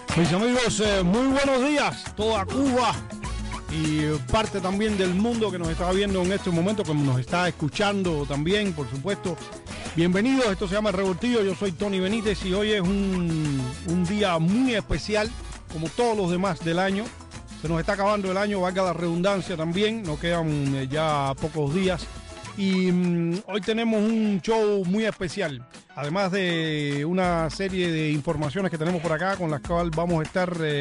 Mis amigos, muy buenos días, toda Cuba y parte también del mundo que nos está viendo en este momento, como nos está escuchando también, por supuesto. Bienvenidos, esto se llama El Revoltillo, yo soy Tony Benítez y hoy es un día muy especial, como todos los demás del año. Se nos está acabando el año, valga la redundancia también, nos quedan ya pocos días. Y hoy tenemos un show muy especial, además de una serie de informaciones que tenemos por acá con las cuales vamos a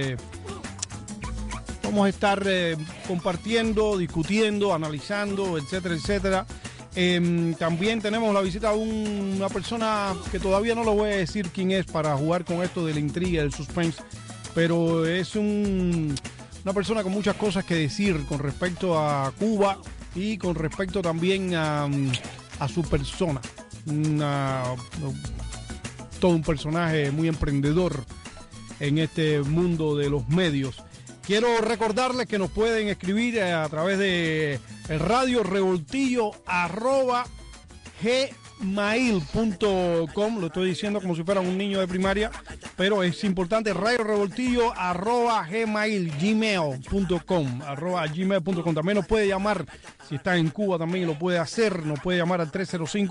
estar compartiendo, discutiendo, analizando, etcétera, etcétera. También tenemos la visita de una persona que todavía no lo voy a decir quién es para jugar con esto de la intriga, del suspense, pero es una persona con muchas cosas que decir con respecto a Cuba y con respecto también a su persona. Todo un personaje muy emprendedor en este mundo de los medios. Quiero recordarles que nos pueden escribir a través de el radio revoltillo @gmail.com. Lo estoy diciendo como si fuera un niño de primaria, pero es importante, radio revoltillo @gmail.com. También nos puede llamar, si está en Cuba también lo puede hacer, nos puede llamar al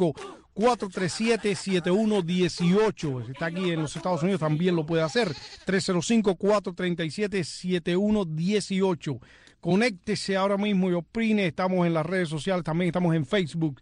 305-437-7118. Si está aquí en los Estados Unidos también lo puede hacer, 305-437-7118. Conéctese ahora mismo y opine. Estamos en las redes sociales, también estamos en Facebook,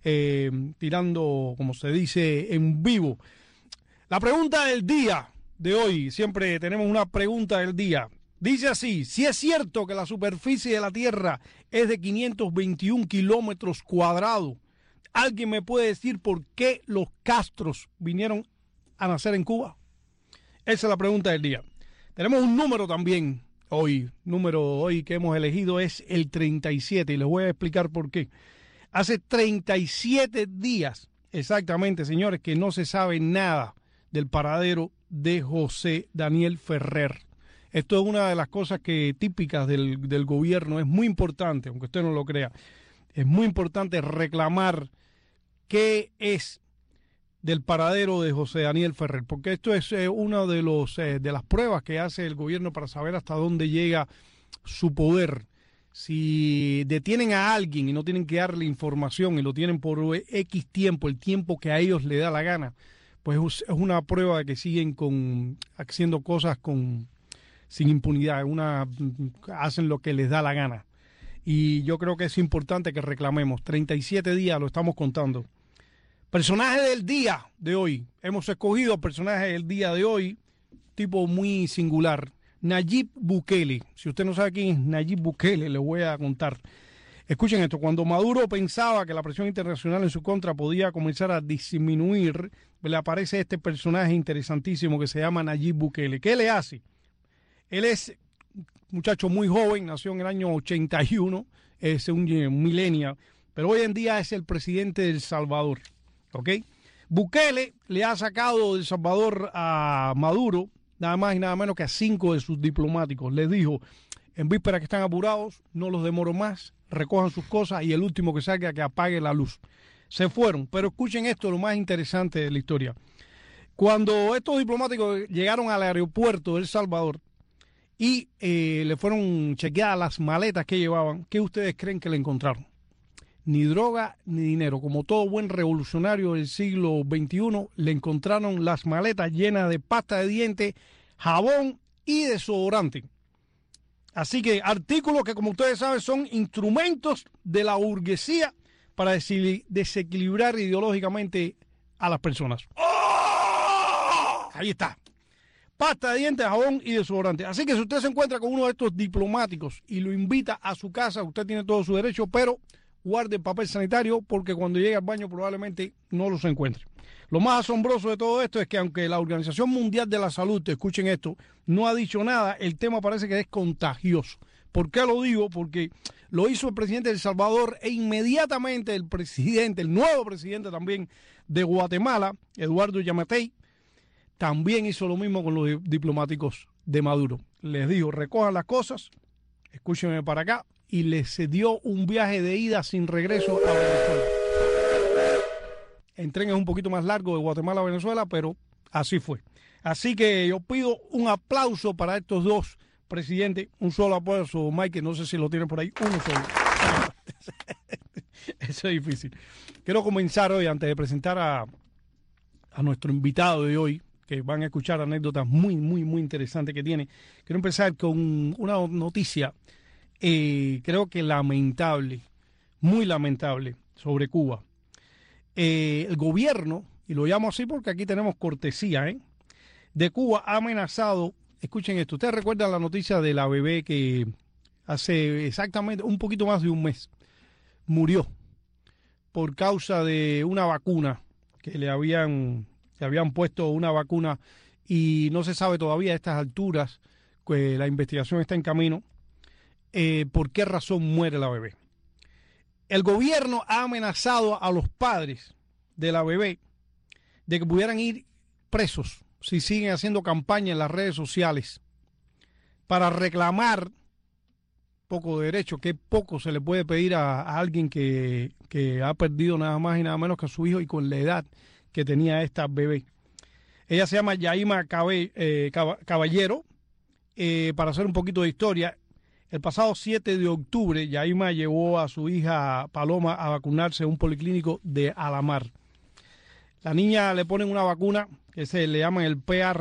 tirando, como se dice, en vivo. La pregunta del día de hoy, siempre tenemos una pregunta del día. Dice así: si es cierto que la superficie de la Tierra es de 521 kilómetros cuadrados, ¿alguien me puede decir por qué los Castros vinieron a nacer en Cuba? Esa es la pregunta del día. Tenemos un número también hoy. Número hoy que hemos elegido es el 37 y les voy a explicar por qué. Hace 37 días exactamente, señores, que no se sabe nada del paradero de José Daniel Ferrer. Esto es una de las cosas típicas del gobierno. Es muy importante, aunque usted no lo crea, es muy importante reclamar qué es del paradero de José Daniel Ferrer, porque esto es una de las pruebas que hace el gobierno para saber hasta dónde llega su poder. Si detienen a alguien y no tienen que darle información y lo tienen por X tiempo, el tiempo que a ellos les da la gana, pues es una prueba de que siguen haciendo cosas sin impunidad, hacen lo que les da la gana. Y yo creo que es importante que reclamemos. 37 días lo estamos contando. Personaje del día de hoy. Hemos escogido personaje del día de hoy, tipo muy singular. Nayib Bukele. Si usted no sabe quién es Nayib Bukele, le voy a contar. Escuchen esto: cuando Maduro pensaba que la presión internacional en su contra podía comenzar a disminuir, le aparece este personaje interesantísimo que se llama Nayib Bukele. ¿Qué le hace? Él es un muchacho muy joven, nació en el año 81, es un millennial, pero hoy en día es el presidente de El Salvador. ¿Ok? Bukele le ha sacado de El Salvador a Maduro nada más y nada menos que a 5 de sus diplomáticos. Les dijo: en víspera que están apurados, no los demoro más, recojan sus cosas y el último que salga que apague la luz. Se fueron, pero escuchen esto, lo más interesante de la historia. Cuando estos diplomáticos llegaron al aeropuerto de El Salvador y le fueron chequeadas las maletas que llevaban, ¿qué ustedes creen que le encontraron? Ni droga ni dinero. Como todo buen revolucionario del siglo XXI, le encontraron las maletas llenas de pasta de dientes, jabón y desodorante. Así que artículos que, como ustedes saben, son instrumentos de la burguesía para desequilibrar ideológicamente a las personas. ¡Oh! Ahí está. Pasta de dientes, jabón y desodorante. Así que si usted se encuentra con uno de estos diplomáticos y lo invita a su casa, usted tiene todo su derecho, pero guarde el papel sanitario porque cuando llegue al baño probablemente no los encuentre. Lo más asombroso de todo esto es que aunque la Organización Mundial de la Salud, escuchen esto, no ha dicho nada, el tema parece que es contagioso. ¿Por qué lo digo? Porque lo hizo el presidente de El Salvador e inmediatamente el nuevo presidente también de Guatemala, Eduardo Yamatei, también hizo lo mismo con los diplomáticos de Maduro. Les dijo: recojan las cosas, escúchenme para acá, y les dio un viaje de ida sin regreso a Venezuela. El tren es un poquito más largo de Guatemala a Venezuela, pero Así fue. Así que yo pido un aplauso para estos dos presidentes. Un solo aplauso, Mike, no sé si lo tienen por ahí. Uno solo. Eso es difícil. Quiero comenzar hoy, antes de presentar a nuestro invitado de hoy, que van a escuchar anécdotas muy, muy, muy interesantes que tiene. Quiero empezar con una noticia, creo que lamentable, muy lamentable, sobre Cuba. El gobierno, y lo llamo así porque aquí tenemos cortesía, de Cuba ha amenazado, escuchen esto, ustedes recuerdan la noticia de la bebé que hace exactamente un poquito más de un mes murió por causa de una vacuna que le habían puesto una vacuna y no se sabe todavía a estas alturas, que la investigación está en camino, por qué razón muere la bebé. El gobierno ha amenazado a los padres de la bebé de que pudieran ir presos si siguen haciendo campaña en las redes sociales para reclamar poco derecho, que poco se le puede pedir a alguien que ha perdido nada más y nada menos que a su hijo y con la edad que tenía esta bebé. Ella se llama Yaima Caballero. Para hacer un poquito de historia, el pasado 7 de octubre, Yaima llevó a su hija Paloma a vacunarse en un policlínico de Alamar. La niña le ponen una vacuna que le llaman el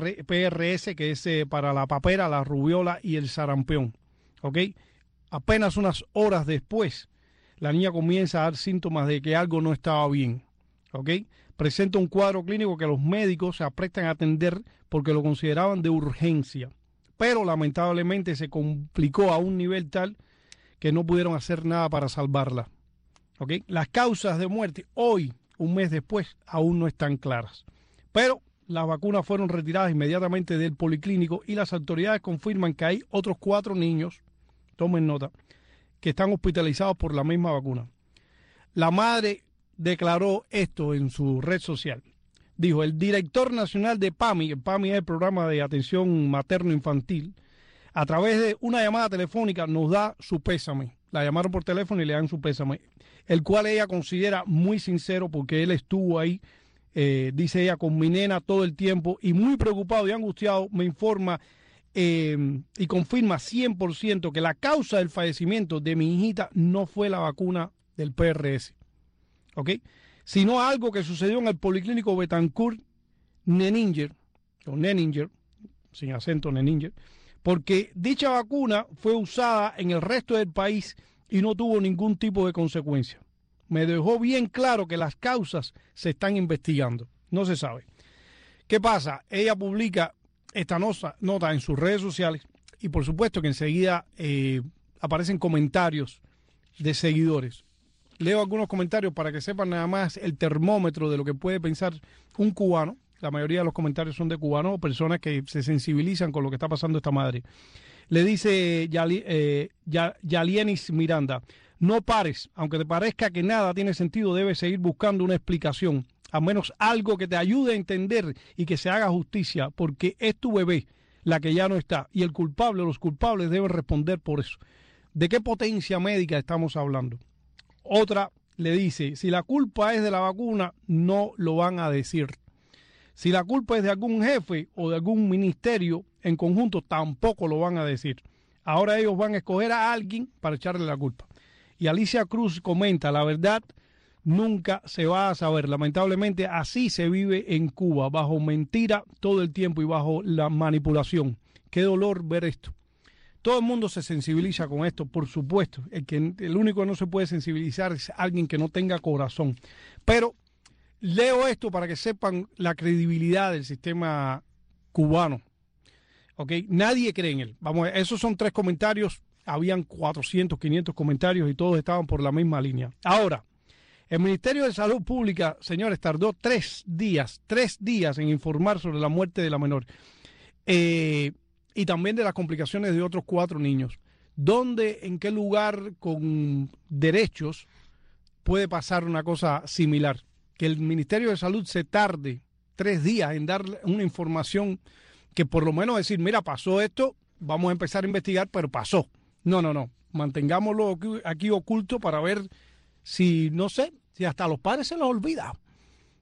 PRS, que es para la papera, la rubiola y el sarampión. ¿Ok? Apenas unas horas después, la niña comienza a dar síntomas de que algo no estaba bien. ¿Ok? Presenta un cuadro clínico que los médicos se aprestan a atender porque lo consideraban de urgencia. Pero lamentablemente se complicó a un nivel tal que no pudieron hacer nada para salvarla. ¿Ok? Las causas de muerte hoy, un mes después, aún no están claras. Pero las vacunas fueron retiradas inmediatamente del policlínico y las autoridades confirman que hay otros 4 niños, tomen nota, que están hospitalizados por la misma vacuna. La madre declaró esto en su red social. Dijo, el director nacional de PAMI, el PAMI es el programa de atención materno-infantil, a través de una llamada telefónica nos da su pésame. La llamaron por teléfono y le dan su pésame, el cual ella considera muy sincero porque él estuvo ahí, dice ella, con mi nena todo el tiempo y muy preocupado y angustiado me informa y confirma 100% que la causa del fallecimiento de mi hijita no fue la vacuna del PRS, ¿ok? Sino algo que sucedió en el Policlínico Betancourt Neninger, o Neninger, sin acento Neninger, porque dicha vacuna fue usada en el resto del país y no tuvo ningún tipo de consecuencia. Me dejó bien claro que las causas se están investigando, no se sabe. ¿Qué pasa? Ella publica esta nota en sus redes sociales y por supuesto que enseguida aparecen comentarios de seguidores. Leo algunos comentarios para que sepan nada más el termómetro de lo que puede pensar un cubano. La mayoría de los comentarios son de cubanos o personas que se sensibilizan con lo que está pasando esta madre. Le dice Yalienis Miranda, no pares, aunque te parezca que nada tiene sentido, debes seguir buscando una explicación, al menos algo que te ayude a entender y que se haga justicia, porque es tu bebé la que ya no está y el culpable o los culpables deben responder por eso. ¿De qué potencia médica estamos hablando? Otra le dice, si la culpa es de la vacuna, no lo van a decir. Si la culpa es de algún jefe o de algún ministerio en conjunto, tampoco lo van a decir. Ahora ellos van a escoger a alguien para echarle la culpa. Y Alicia Cruz comenta, la verdad nunca se va a saber. Lamentablemente así se vive en Cuba, bajo mentira todo el tiempo y bajo la manipulación. Qué dolor ver esto. Todo el mundo se sensibiliza con esto, por supuesto. El único que no se puede sensibilizar es alguien que no tenga corazón. Pero leo esto para que sepan la credibilidad del sistema cubano. ¿Ok? Nadie cree en él. Vamos a ver, esos son 3 comentarios. Habían 400, 500 comentarios y todos estaban por la misma línea. Ahora, el Ministerio de Salud Pública, señores, tardó 3 días en informar sobre la muerte de la menor. Y también de las complicaciones de otros 4 niños. ¿Dónde, en qué lugar con derechos puede pasar una cosa similar? Que el Ministerio de Salud se tarde 3 días en dar una información que por lo menos decir, mira, pasó esto, vamos a empezar a investigar, pero pasó. No. Mantengámoslo aquí oculto para ver si, no sé, si hasta a los padres se les olvida.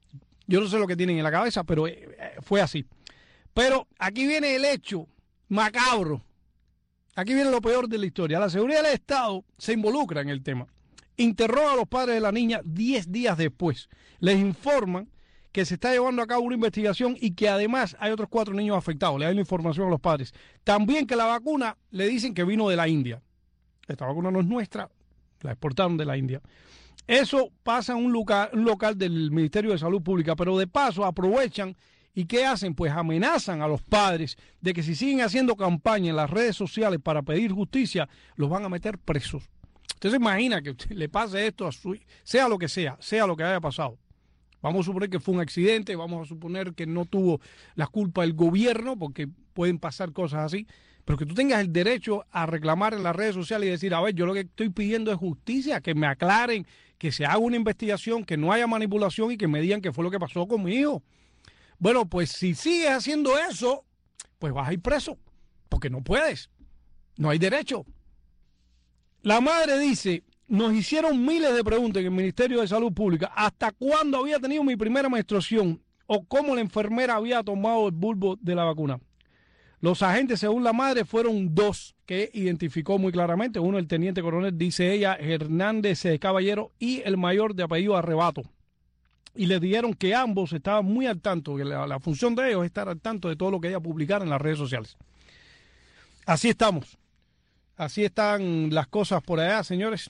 Yo no sé lo que tienen en la cabeza, pero fue así. Pero aquí viene el hecho macabro. Aquí viene lo peor de la historia. La seguridad del Estado se involucra en el tema. Interroga a los padres de la niña 10 días después. Les informan que se está llevando a cabo una investigación y que además hay otros 4 niños afectados. Le dan la información a los padres. También que la vacuna le dicen que vino de la India. Esta vacuna no es nuestra, la exportaron de la India. Eso pasa en un local del Ministerio de Salud Pública, pero de paso aprovechan y ¿qué hacen? Pues amenazan a los padres de que si siguen haciendo campaña en las redes sociales para pedir justicia, los van a meter presos. Usted se imagina que le pase esto a su hijo, sea lo que haya pasado. Vamos a suponer que fue un accidente, vamos a suponer que no tuvo la culpa del gobierno, porque pueden pasar cosas así, pero que tú tengas el derecho a reclamar en las redes sociales y decir, a ver, yo lo que estoy pidiendo es justicia, que me aclaren, que se haga una investigación, que no haya manipulación y que me digan qué fue lo que pasó con mi hijo. Bueno, pues si sigues haciendo eso, pues vas a ir preso, porque no puedes, no hay derecho. La madre dice, nos hicieron miles de preguntas en el Ministerio de Salud Pública, hasta cuándo había tenido mi primera menstruación o cómo la enfermera había tomado el bulbo de la vacuna. Los agentes, según la madre, fueron 2 que identificó muy claramente. Uno, el teniente coronel, dice ella, Hernández Caballero, y el mayor de apellido Arrebato. Y le dijeron que ambos estaban muy al tanto, que la función de ellos es estar al tanto de todo lo que ella publicara en las redes sociales. Así estamos. Así están las cosas por allá, señores.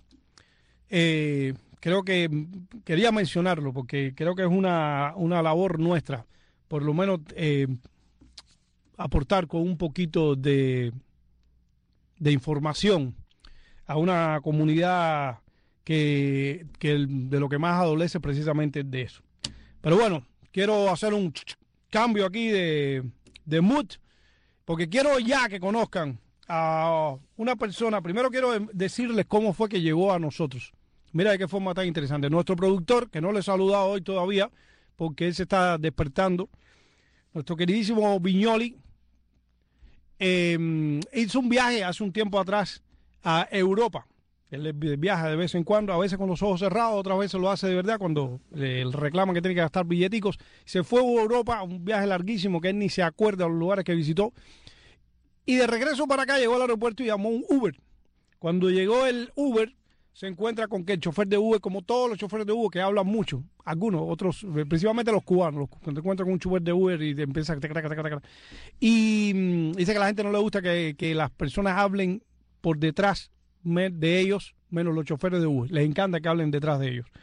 Creo que quería mencionarlo porque creo que es una labor nuestra, por lo menos aportar con un poquito de información a una comunidad que de lo que más adolece precisamente de eso. Pero bueno, quiero hacer un cambio aquí de mood, porque quiero ya que conozcan a una persona. Primero quiero decirles cómo fue que llegó a nosotros. Mira de qué forma tan interesante. Nuestro productor, que no le he saludado hoy todavía, porque él se está despertando, nuestro queridísimo Viñoli, hizo un viaje hace un tiempo atrás a Europa. Él viaja de vez en cuando, a veces con los ojos cerrados, otras veces lo hace de verdad cuando le reclaman que tiene que gastar billeticos. Se fue a Europa, un viaje larguísimo que él ni se acuerda de los lugares que visitó. Y de regreso para acá llegó al aeropuerto y llamó un Uber. Cuando llegó el Uber, se encuentra con que el chofer de Uber, como todos los choferes de Uber que hablan mucho, algunos, otros, principalmente los cubanos, cuando te encuentran con un chofer de Uber y te empieza a... Y dice que a la gente no le gusta que las personas hablen por detrás de ellos, menos los choferes de Uber. Les encanta que hablen detrás de ellos.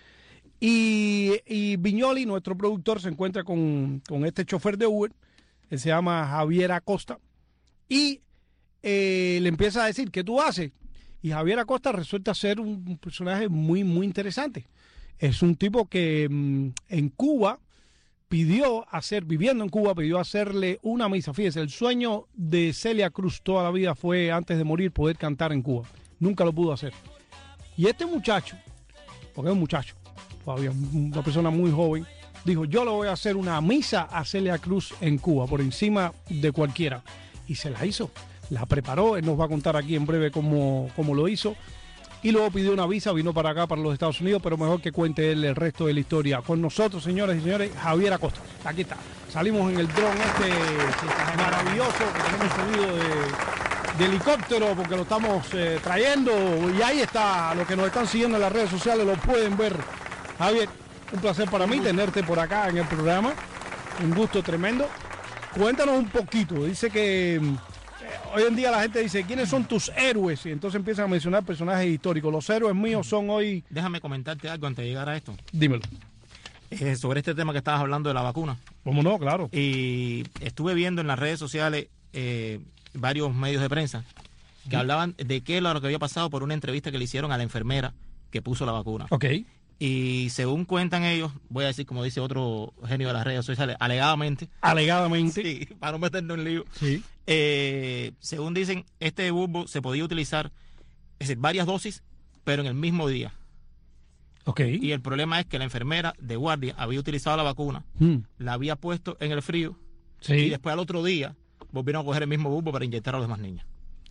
Y Viñoli, nuestro productor, se encuentra con este chofer de Uber. Él se llama Javier Acosta. Y le empieza a decir, ¿qué tú haces? Y Javier Acosta resulta ser un personaje muy, muy interesante. Es un tipo que en Cuba viviendo en Cuba, pidió hacerle una misa. Fíjese, el sueño de Celia Cruz toda la vida fue, antes de morir, poder cantar en Cuba. Nunca lo pudo hacer. Y este muchacho, porque es un muchacho, todavía una persona muy joven, dijo, yo le voy a hacer una misa a Celia Cruz en Cuba, por encima de cualquiera. Y se la hizo, la preparó, él nos va a contar aquí en breve cómo lo hizo. Y luego pidió una visa, vino para acá, para los Estados Unidos, pero mejor que cuente él el resto de la historia. Con nosotros, señores y señores, Javier Acosta. Aquí está. Salimos en el dron maravilloso, que tenemos sonido de helicóptero, porque lo estamos trayendo. Y ahí está, los que nos están siguiendo en las redes sociales lo pueden ver. Javier, un placer para mí tenerte por acá en el programa. Un gusto tremendo. Cuéntanos un poquito. Dice que... hoy en día la gente dice, ¿quiénes son tus héroes? Y entonces empiezan a mencionar personajes históricos. Los héroes míos son hoy... Déjame comentarte algo antes de llegar a esto. Dímelo. Sobre este tema que estabas hablando de la vacuna. ¿Cómo no? Claro. Y estuve viendo en las redes sociales varios medios de prensa que hablaban de qué es lo que había pasado por una entrevista que le hicieron a la enfermera que puso la vacuna. Ok. Y según cuentan ellos, voy a decir como dice otro genio de las redes sociales, alegadamente. Alegadamente. Sí, para no meternos en lío. Sí. Según dicen, este bulbo se podía utilizar, es decir, varias dosis, pero en el mismo día. Ok. Y el problema es que la enfermera de guardia había utilizado la vacuna, la había puesto en el frío, sí. Y después al otro día volvieron a coger el mismo bulbo para inyectar a los demás niños.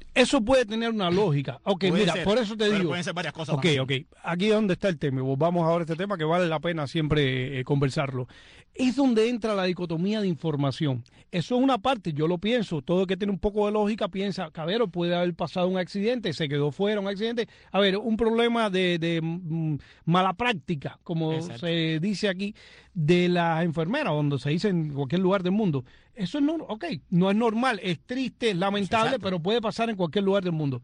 Eso puede tener una lógica. Ok, Puede mira, ser, por eso te pero digo. pueden ser varias cosas Ok, también. ok. Aquí es donde está el tema. Vamos ahora a este tema que vale la pena siempre conversarlo. Es donde entra la dicotomía de información. Eso es una parte, yo lo pienso. Todo el que tiene un poco de lógica piensa, Cabero, puede haber pasado un accidente, se quedó fuera un accidente. A ver, un problema de mala práctica, como Exacto. se dice aquí, de las enfermeras, donde se dice en cualquier lugar del mundo. Eso es no es normal, es triste, es lamentable, Exacto. pero puede pasar en cualquier lugar del mundo.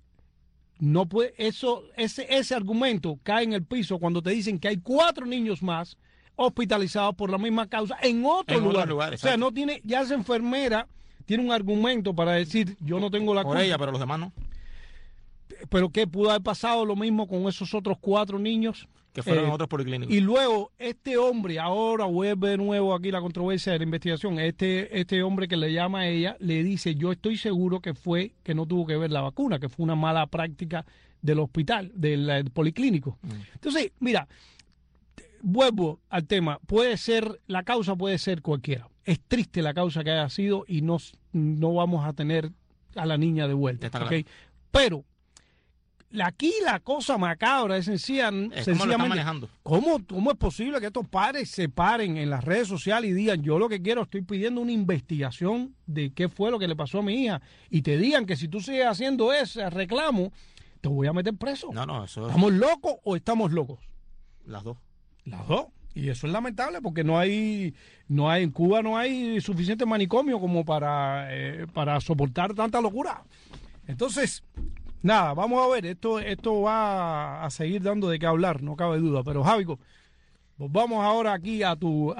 No puede, ese argumento cae en el piso cuando te dicen que hay 4 niños más hospitalizados por la misma causa en otro lugar. lugar, O sea, exacto. no tiene, ya esa enfermera tiene un argumento para decir, yo no tengo la Por culpa. ella, pero los demás no. Pero ¿qué pudo haber pasado lo mismo con esos otros 4 niños? Que fueron en otros policlínicos. Y luego, este hombre, ahora vuelve de nuevo aquí la controversia de la investigación, este hombre que le llama a ella, le dice, yo estoy seguro que no tuvo que ver la vacuna, que fue una mala práctica del hospital, del policlínico. Entonces, mira, vuelvo al tema, la causa puede ser cualquiera. Es triste la causa que haya sido y no vamos a tener a la niña de vuelta. Está ¿ok? claro. Pero aquí la cosa macabra es ¿Cómo lo están sencillamente, manejando? ¿cómo es posible que estos padres se paren en las redes sociales y digan, yo lo que quiero, estoy pidiendo una investigación de qué fue lo que le pasó a mi hija, y te digan que si tú sigues haciendo ese reclamo, te voy a meter preso? No, eso es ¿Estamos locos o estamos locos? las dos. Las dos. Y eso es lamentable porque en Cuba no hay suficiente manicomio como para soportar tanta locura. Entonces, nada, vamos a ver, esto va a seguir dando de qué hablar, no cabe duda. Pero Javico, vamos ahora aquí a tu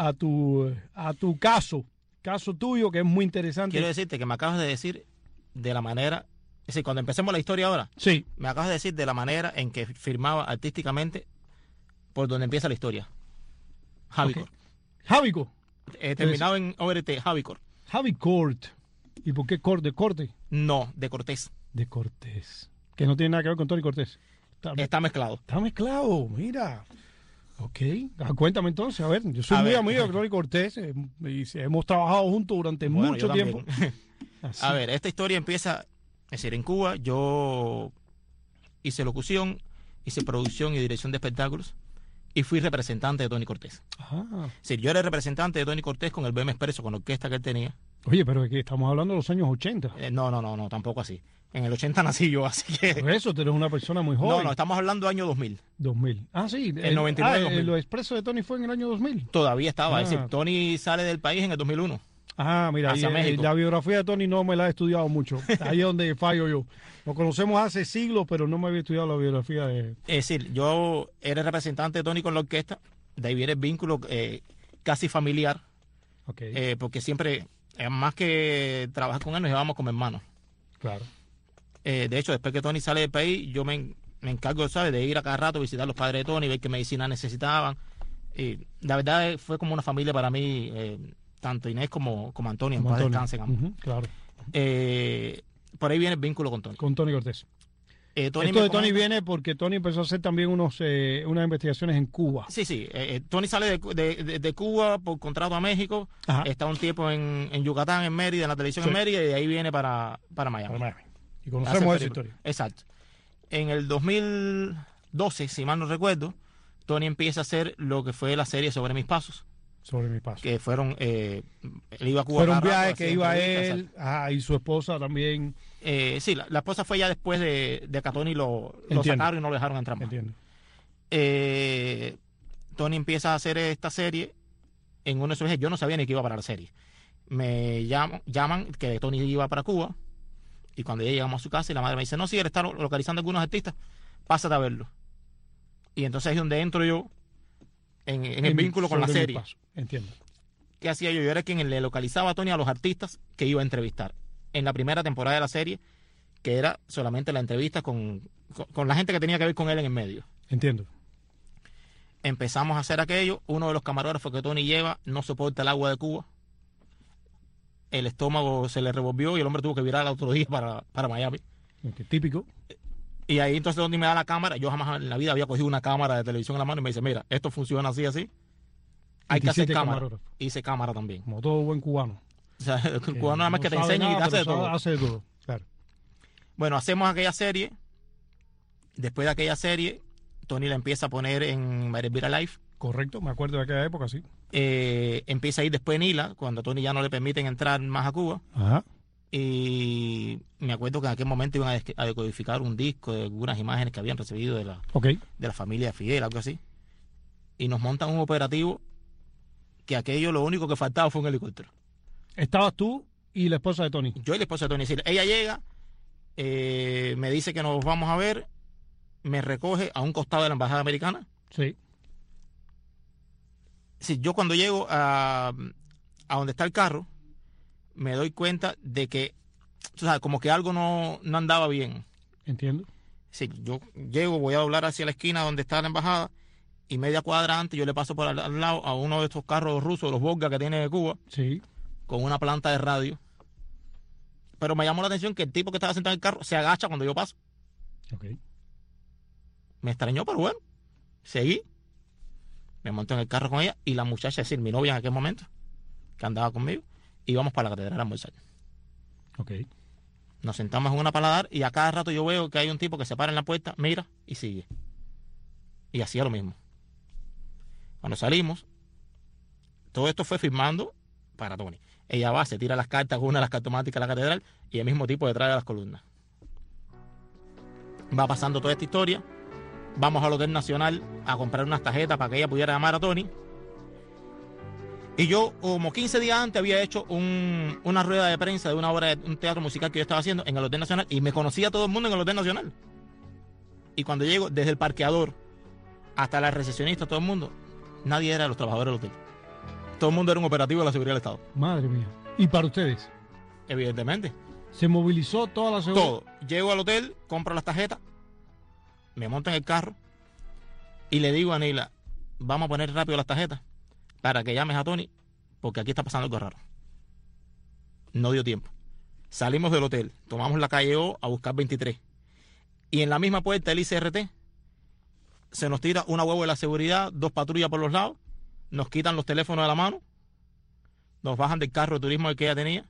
caso tuyo, que es muy interesante. Quiero decirte que me acabas de decir de la manera, es decir, cuando empecemos la historia ahora, Sí, me acabas de decir de la manera en que firmaba artísticamente por donde empieza la historia. Javicor. ok. Javico, Terminado en ORT, Javicor. Javicort. ¿Y por qué corte? Corte No, de Cortés. de Cortés, que no tiene nada que ver con Tony Cortés. Está mezclado. Está mezclado, mira. Ok, cuéntame entonces, a ver, yo soy A muy ver. amigo de Tony Cortés y hemos trabajado juntos durante Bueno, mucho yo tiempo. también. Así. A ver, esta historia empieza, es decir, en Cuba yo hice locución, hice producción y dirección de espectáculos y fui representante de Tony Cortés. Ah. Es decir, yo era el representante de Tony Cortés con el BM Expreso, con la orquesta que él tenía. Oye, pero aquí estamos hablando de los años 80. No, tampoco así. En el 80 nací yo, así que... Por eso, tú eres una persona muy joven. No, estamos hablando del año 2000. 2000. Ah, sí. El 99, 2000. Lo expreso de Tony fue en el año 2000. Todavía estaba, es Ah. decir, Tony sale del país en el 2001. Ah, mira, Hacia México. la biografía de Tony no me la he estudiado mucho. Ahí es donde fallo yo. Nos conocemos hace siglos, pero no me había estudiado la biografía de... Es decir, yo era el representante de Tony con la orquesta, de ahí viene el vínculo casi familiar, Ok, porque siempre, más que trabajar con él, nos llevamos como hermanos. claro. De hecho, después que Tony sale del país, yo me encargo, ¿sabes?, de ir a cada rato a visitar a los padres de Tony, ver qué medicina necesitaban. Y la verdad fue como una familia para mí, tanto Inés como Antonio, en Como paz Antonio. descansen ambos. Ujú, claro. Por ahí viene el vínculo con Tony. Con Tony Cortés. Tony Esto me de Tony comenta- viene porque Tony empezó a hacer también unas investigaciones en Cuba. Sí. Tony sale de Cuba por contrato a México, Ajá. está un tiempo en Yucatán, en Mérida, en la televisión Sí. en Mérida, y de ahí viene para Miami. Y Hace conocemos esa el historia. periplo. Exacto. En el 2012, si mal no recuerdo, Tony empieza a hacer lo que fue la serie Sobre Mis Pasos, Sobre mi paso. que fueron, él iba a Cuba. Fueron un cada rato, viaje que hacía iba entrevistas, él, y su esposa también. sí, la esposa fue ya después de que a Tony lo Entiendo. sacaron y no lo dejaron entrar más. Entiendo. Tony empieza a hacer esta serie en uno de esos viajes. Yo no sabía ni que iba para la serie. Me llaman que Tony iba para Cuba, y cuando ya llegamos a su casa y la madre me dice, no, sí, él está localizando algunos artistas, pásate a verlo. Y entonces ahí es donde entro yo en el vínculo con la Sobre mi serie. paso. Entiendo. ¿Qué hacía yo? Yo era quien le localizaba a Tony a los artistas que iba a entrevistar en la primera temporada de la serie, que era solamente la entrevista con la gente que tenía que ver con él en el medio. Entiendo. Empezamos a hacer aquello. Uno de los camarógrafos que Tony lleva no soporta el agua de Cuba. El estómago se le revolvió y el hombre tuvo que virar al otro día para Miami. Ok, típico. Y ahí entonces Tony me da la cámara. Yo jamás en la vida había cogido una cámara de televisión en la mano y me dice, mira, esto funciona así, así. Hay Y que te hacer hiciste cámara. camarógrafo. Hice cámara también. Como todo buen cubano. O sea, el cubano nada más no que te sabe enseña y te nada, hace de pero todo. hace de todo. Claro. Bueno, hacemos aquella serie. Después de aquella serie, Tony la empieza a poner en María Elvira Live. Correcto, me acuerdo de aquella época, sí. Empieza a ir después Nila, cuando a Tony ya no le permiten entrar más a Cuba. Ajá. Y me acuerdo que en aquel momento iban a decodificar un disco de algunas imágenes que habían recibido de la familia de Fidel, algo así. Y nos montan un operativo que aquello lo único que faltaba fue un helicóptero. Estabas tú y la esposa de Tony. Yo y la esposa de Tony. Es decir, ella llega, me dice que nos vamos a ver, me recoge a un costado de la embajada americana. Sí. Sí, yo cuando llego a donde está el carro, me doy cuenta de que, o sea, como que algo no andaba bien. Entiendo. Sí, yo llego, voy a doblar hacia la esquina donde está la embajada, y media cuadra antes yo le paso por al lado a uno de estos carros rusos, los Volga que tiene de Cuba, sí, con una planta de radio. Pero me llamó la atención que el tipo que estaba sentado en el carro se agacha cuando yo paso. Ok. Me extrañó, pero bueno, seguí. Me monto en el carro con ella y la muchacha, es decir, mi novia en aquel momento, que andaba conmigo, íbamos para la catedral a almorzar. Ok. Nos sentamos en una paladar y a cada rato yo veo que hay un tipo que se para en la puerta, mira y sigue. Y hacía lo mismo. Cuando salimos, todo esto fue firmando para Tony. Ella va, se tira las cartas con una de las cartomáticas de la catedral y el mismo tipo detrás de las columnas. Va pasando toda esta historia. Vamos al Hotel Nacional a comprar unas tarjetas para que ella pudiera llamar a Tony. Y yo, como 15 días antes, había hecho una rueda de prensa de una obra de un teatro musical que yo estaba haciendo en el Hotel Nacional y me conocía todo el mundo en el Hotel Nacional. Y cuando llego, desde el parqueador hasta la recepcionista, todo el mundo, nadie era de los trabajadores del hotel. Todo el mundo era un operativo de la seguridad del Estado. Madre mía. ¿Y para ustedes? Evidentemente. ¿Se movilizó toda la seguridad? Todo. Llego al hotel, compro las tarjetas, me monto en el carro y le digo a Nila, vamos a poner rápido las tarjetas para que llames a Tony, porque aquí está pasando algo raro. No dio tiempo. Salimos del hotel, tomamos la calle O a buscar 23. Y en la misma puerta del ICRT se nos tira una huevo de la seguridad, 2 patrullas por los lados, nos quitan los teléfonos de la mano, nos bajan del carro de turismo que ella tenía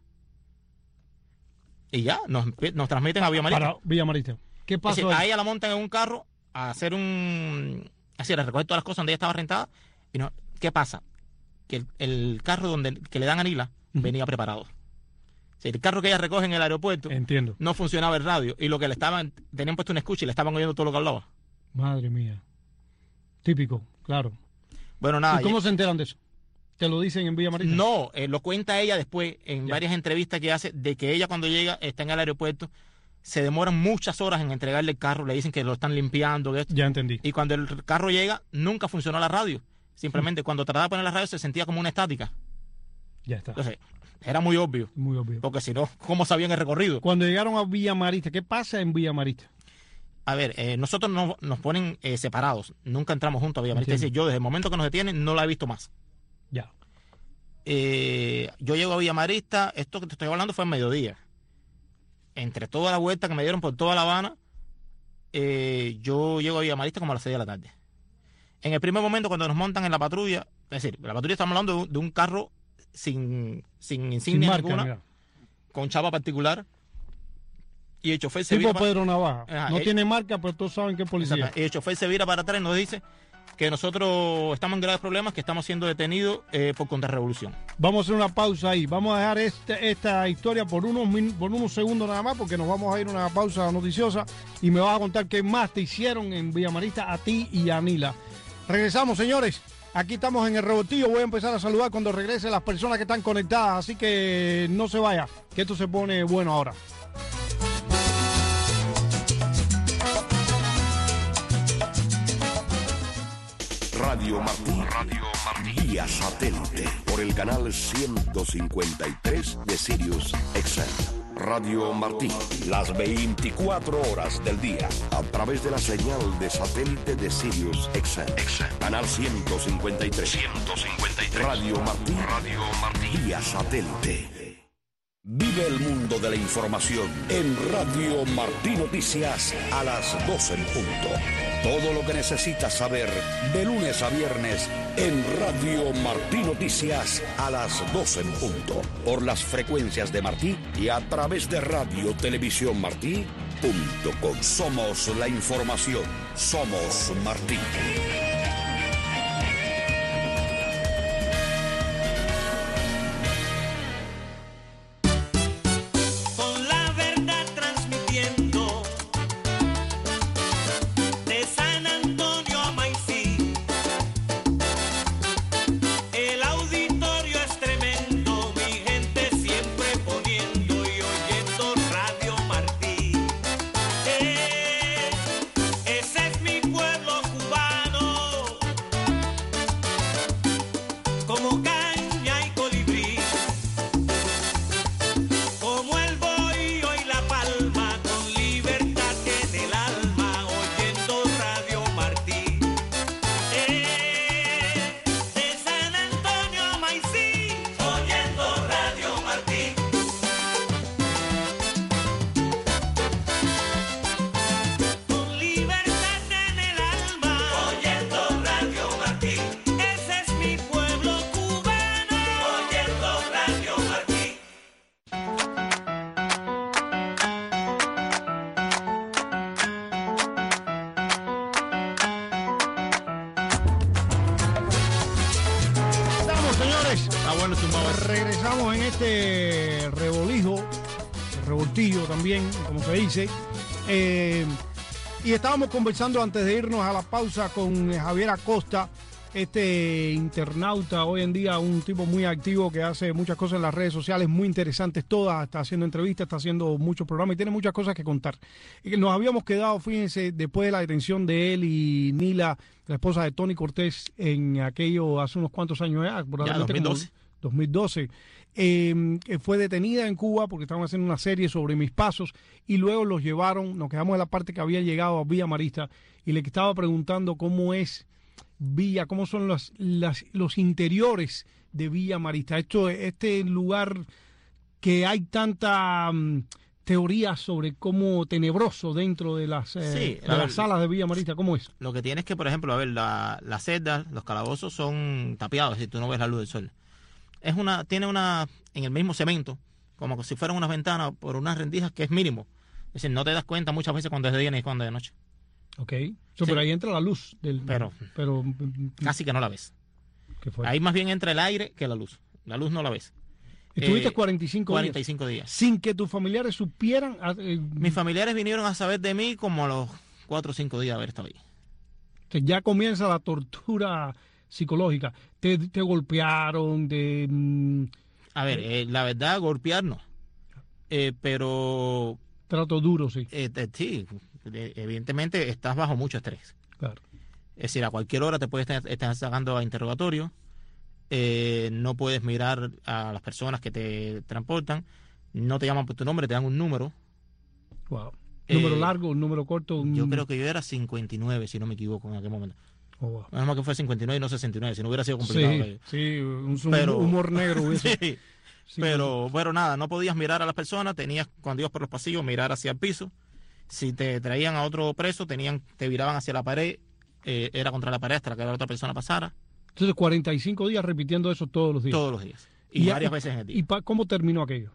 y ya, nos transmiten a Villa Marista. Para Villa Marista. ¿Qué pasó? Es decir, a ella la montan en un carro a hacer a recoger todas las cosas donde ella estaba rentada. Y no, ¿qué pasa? Que el carro que le dan a Nila venía preparado. O sea, el carro que ella recoge en el aeropuerto, entiendo, no funcionaba el radio y lo que tenían puesto un escucha y le estaban oyendo todo lo que hablaba. Madre mía. Típico, claro. Bueno, nada. ¿Y cómo se enteran de eso? ¿Te lo dicen en Villa Marista? No, lo cuenta ella después en varias entrevistas que hace, de que ella cuando llega, está en el aeropuerto, se demoran muchas horas en entregarle el carro, le dicen que lo están limpiando. Ya entendí. Y cuando el carro llega, nunca funcionó la radio. Simplemente cuando trataba de poner la radio se sentía como una estática. Ya está. Entonces, era muy obvio. Muy obvio. Porque si no, ¿cómo sabían el recorrido? Cuando llegaron a Villa Marista, ¿qué pasa en Villa Marista? A ver, nosotros nos ponen separados. Nunca entramos juntos a Villa Marista. Es decir, yo desde el momento que nos detienen no la he visto más. Ya. Yo llego a Villa Marista, esto que te estoy hablando fue en mediodía. Entre toda la vuelta que me dieron por toda La Habana, yo llego a Villa Marista como a las 6 de la tarde. En el primer momento, cuando nos montan en la patrulla, es decir, la patrulla estamos hablando de un carro sin insignia ninguna, con chapa particular, y el chofer se tipo vira Pedro Navaja. Ajá, no tiene marca, pero todos saben que es policía. Y el chofer se vira para atrás y nos dice que nosotros estamos en graves problemas, que estamos siendo detenidos por contrarrevolución. Vamos a hacer una pausa ahí. Vamos a dejar esta historia por unos segundos nada más, porque nos vamos a ir a una pausa noticiosa y me vas a contar qué más te hicieron en Villa Marista a ti y a Nila. Regresamos, señores. Aquí estamos en el Rebotillo. Voy a empezar a saludar cuando regrese las personas que están conectadas, así que no se vaya, que esto se pone bueno ahora. Radio Martí, vía satélite, por el canal 153 de Sirius XM. Radio Martí, las 24 horas del día, a través de la señal de satélite de Sirius XM. Canal 153. Radio Martí, vía satélite. Vive el mundo de la información en Radio Martí Noticias a las 12 en punto. Todo lo que necesitas saber de lunes a viernes en Radio Martí Noticias a las 12 en punto. Por las frecuencias de Martí y a través de Radio Televisión Martí Somos la información. Somos Martí. Regresamos en este revoltillo también, como se dice. Y estábamos conversando antes de irnos a la pausa con Javier Acosta, este internauta hoy en día, un tipo muy activo que hace muchas cosas en las redes sociales, muy interesantes todas, está haciendo entrevistas, está haciendo muchos programas y tiene muchas cosas que contar. Y nos habíamos quedado, fíjense, después de la detención de él y Nila, la esposa de Tony Cortés, en aquello hace unos cuantos años ya, probablemente 2012. 2012, fue detenida en Cuba porque estaban haciendo una serie sobre mis pasos y luego los llevaron, nos quedamos en la parte que había llegado a Villa Marista y le estaba preguntando cómo es Villa, cómo son los interiores de Villa Marista. Este lugar que hay tanta teoría sobre cómo tenebroso dentro de las salas de Villa Marista, ¿cómo es? Lo que tienes que, por ejemplo, a ver, las celdas, los calabozos son tapiados, si tú no ves la luz del sol. Tiene en el mismo cemento, como si fueran unas ventanas por unas rendijas que es mínimo. Es decir, no te das cuenta muchas veces cuando es de día ni cuando es de noche. Ok. Pero ahí entra la luz. Pero casi que no la ves. Ahí más bien entra el aire que la luz. La luz no la ves. ¿Estuviste 45 días? Sin que tus familiares supieran. Mis familiares vinieron a saber de mí como a los 4 o 5 días de haber estado ahí. Ya comienza la tortura psicológica. Te golpearon, A ver, la verdad, golpear no. Pero... Trato duro, sí. Sí, evidentemente estás bajo mucho estrés. Claro. Es decir, a cualquier hora te puedes estar sacando a interrogatorio. No puedes mirar a las personas que te transportan. No te llaman por tu nombre, te dan un número. Wow. ¿Número largo, un número corto? Yo creo que yo era 59, si no me equivoco, en aquel momento. Oh, wow. Menos mal que fue 59 y no 69, si no hubiera sido complicado. Sí, un humor negro hubiese. Sí, pero bueno, nada, no podías mirar a las personas, tenías, cuando ibas por los pasillos, mirar hacia el piso. Si te traían a otro preso, te viraban hacia la pared, era contra la pared hasta que la otra persona pasara. Entonces, 45 días repitiendo eso todos los días. Todos los días. Y varias veces en el día. ¿Y cómo terminó aquello?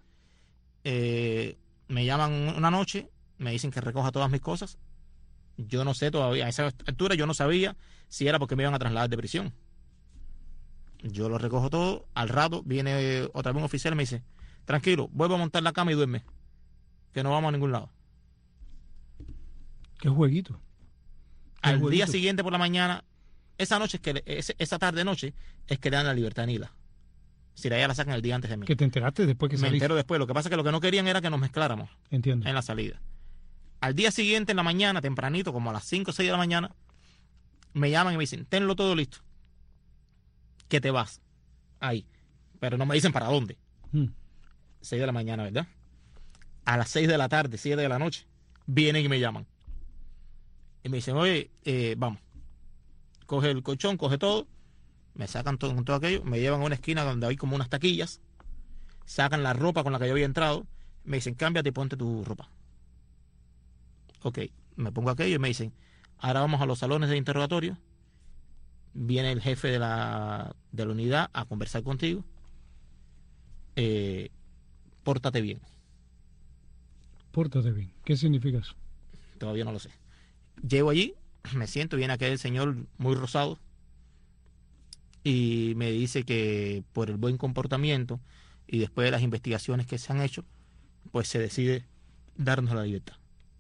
Me llaman una noche, me dicen que recoja todas mis cosas. Yo no sé todavía, a esa altura yo no sabía si era porque me iban a trasladar de prisión. Yo lo recojo todo, al rato viene otra vez un oficial y me dice, tranquilo, vuelvo a montar la cama y duerme, que no vamos a ningún lado. ¿Qué jueguito? Al día siguiente por la mañana, esa tarde noche, es que le dan la libertad a Nila. Si la la sacan el día antes de mí. ¿Que te enteraste después que saliste? Me entero después, lo que pasa es que lo que no querían era que nos mezcláramos. Entiendo. En la salida. Al día siguiente, en la mañana, tempranito, como a las 5 o 6 de la mañana, me llaman y me dicen, tenlo todo listo, que te vas ahí, pero no me dicen para dónde. 6 de la mañana, ¿verdad? A las 6 de la tarde, 7 de la noche, vienen y me llaman y me dicen, oye, vamos, coge el colchón, coge todo, me sacan todo aquello, me llevan a una esquina donde hay como unas taquillas, sacan la ropa con la que yo había entrado, me dicen, cámbiate y ponte tu ropa. Ok, me pongo aquello y me dicen, ahora vamos a los salones de interrogatorio. Viene el jefe de la unidad a conversar contigo. Pórtate bien. Pórtate bien. ¿Qué significa eso? Todavía no lo sé. Llego allí, me siento, viene aquel señor muy rosado y me dice que por el buen comportamiento y después de las investigaciones que se han hecho, pues se decide darnos la libertad.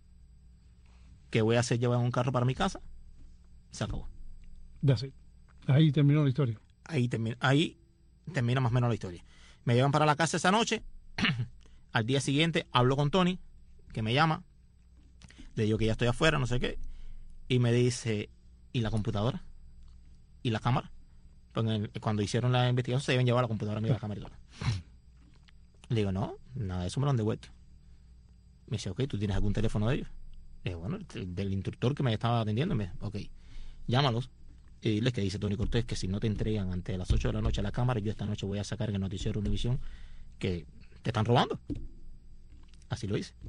Que voy a hacer llevar un carro para mi casa. Se acabó. That's it. Ahí terminó la historia. Ahí termina más o menos la historia. Me llevan para la casa esa noche. Al día siguiente hablo con Tony, que me llama. Le digo que ya estoy afuera, no sé qué. Y me dice, ¿y la computadora? ¿Y la cámara? Pues cuando hicieron la investigación se deben llevar la computadora y la cámara y todo. Le digo, no, nada de eso me lo han devuelto. Me dice, ok, ¿tú tienes algún teléfono de ellos? Le digo, bueno, del instructor que me estaba atendiendo. Me dice, ok, llámalos y diles que dice Tony Cortés que si no te entregan antes de las 8 de la noche a la cámara, yo esta noche voy a sacar en el noticiero Univisión que te están robando. Así lo hice.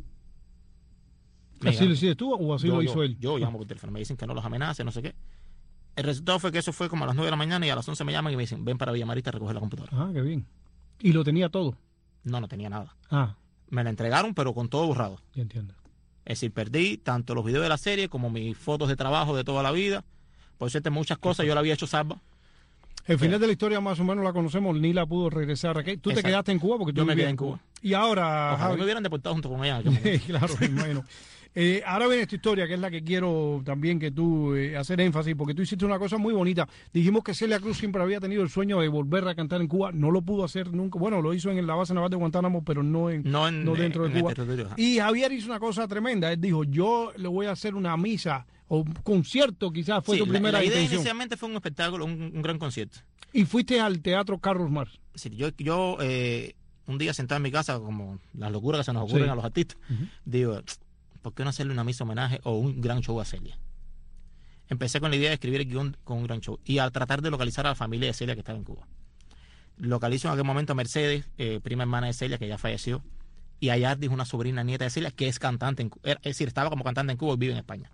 ¿Así lo hiciste tú o así lo hizo él? Yo llamo por teléfono, me dicen que no los amenace, no sé qué. El resultado fue que eso fue como a las 9 de la mañana y a las 11 me llaman y me dicen, ven para Villa Marista a recoger la computadora. Ah, qué bien. ¿Y lo tenía todo? No tenía nada. Ah. Me la entregaron, pero con todo borrado. Ya entiendo. Es decir, perdí tanto los videos de la serie como mis fotos de trabajo de toda la vida. Por cierto, muchas cosas yo la había hecho salva. El final de la historia más o menos la conocemos, ni la pudo regresar aquí. Tú te quedaste en Cuba porque tú yo me vivías quedé en Cuba. Y ahora... Ojalá me hubieran deportado junto con ella. Claro, me imagino. Ahora viene esta historia, que es la que quiero también que tú hacer énfasis, porque tú hiciste una cosa muy bonita. Dijimos que Celia Cruz siempre había tenido el sueño de volver a cantar en Cuba. No lo pudo hacer nunca. Bueno, lo hizo en la base naval de Guantánamo, pero no dentro de Cuba. Y Javier hizo una cosa tremenda. Él dijo, yo le voy a hacer una misa o un concierto, quizás fue tu primera la idea intención. Inicialmente fue un espectáculo, un gran concierto. Y fuiste al Teatro Carlos Marx. Sí, yo un día sentado en mi casa, como las locuras que se nos ocurren a los artistas, digo, ¿por qué no hacerle una misa homenaje o un gran show a Celia? Empecé con la idea de escribir el guión con un gran show y a tratar de localizar a la familia de Celia que estaba en Cuba. Localizo en aquel momento a Mercedes, prima hermana de Celia, que ya falleció, y a Yardis, una sobrina nieta de Celia, que es cantante, es decir, estaba como cantante en Cuba y vive en España.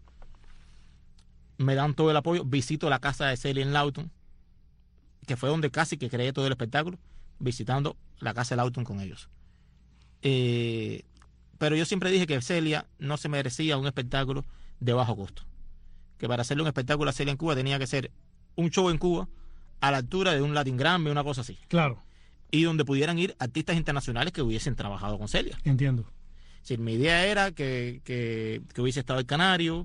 Me dan todo el apoyo, visito la casa de Celia en Lawton, que fue donde casi que creé todo el espectáculo, visitando la casa de Lawton con ellos. Pero yo siempre dije que Celia no se merecía un espectáculo de bajo costo. Que para hacerle un espectáculo a Celia en Cuba tenía que ser un show en Cuba a la altura de un Latin Grammy, una cosa así. Claro. Y donde pudieran ir artistas internacionales que hubiesen trabajado con Celia. Entiendo. Es decir, mi idea era que hubiese estado el Canario,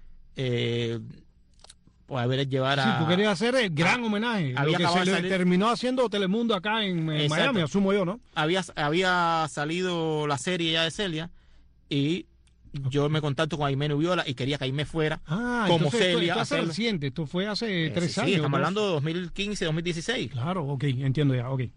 pues haber llevar a... Sí, tú querías hacer el gran homenaje. Lo que se le terminó haciendo Telemundo acá en Miami, asumo yo, ¿no? Había salido la serie ya de Celia y yo me contacto con Aimé Nubiola y quería que Aimé fuera como Celia. Esto es reciente, esto fue hace 3 años. Sí, estamos hablando de 2015, 2016. Claro, ok, entiendo ya, ok.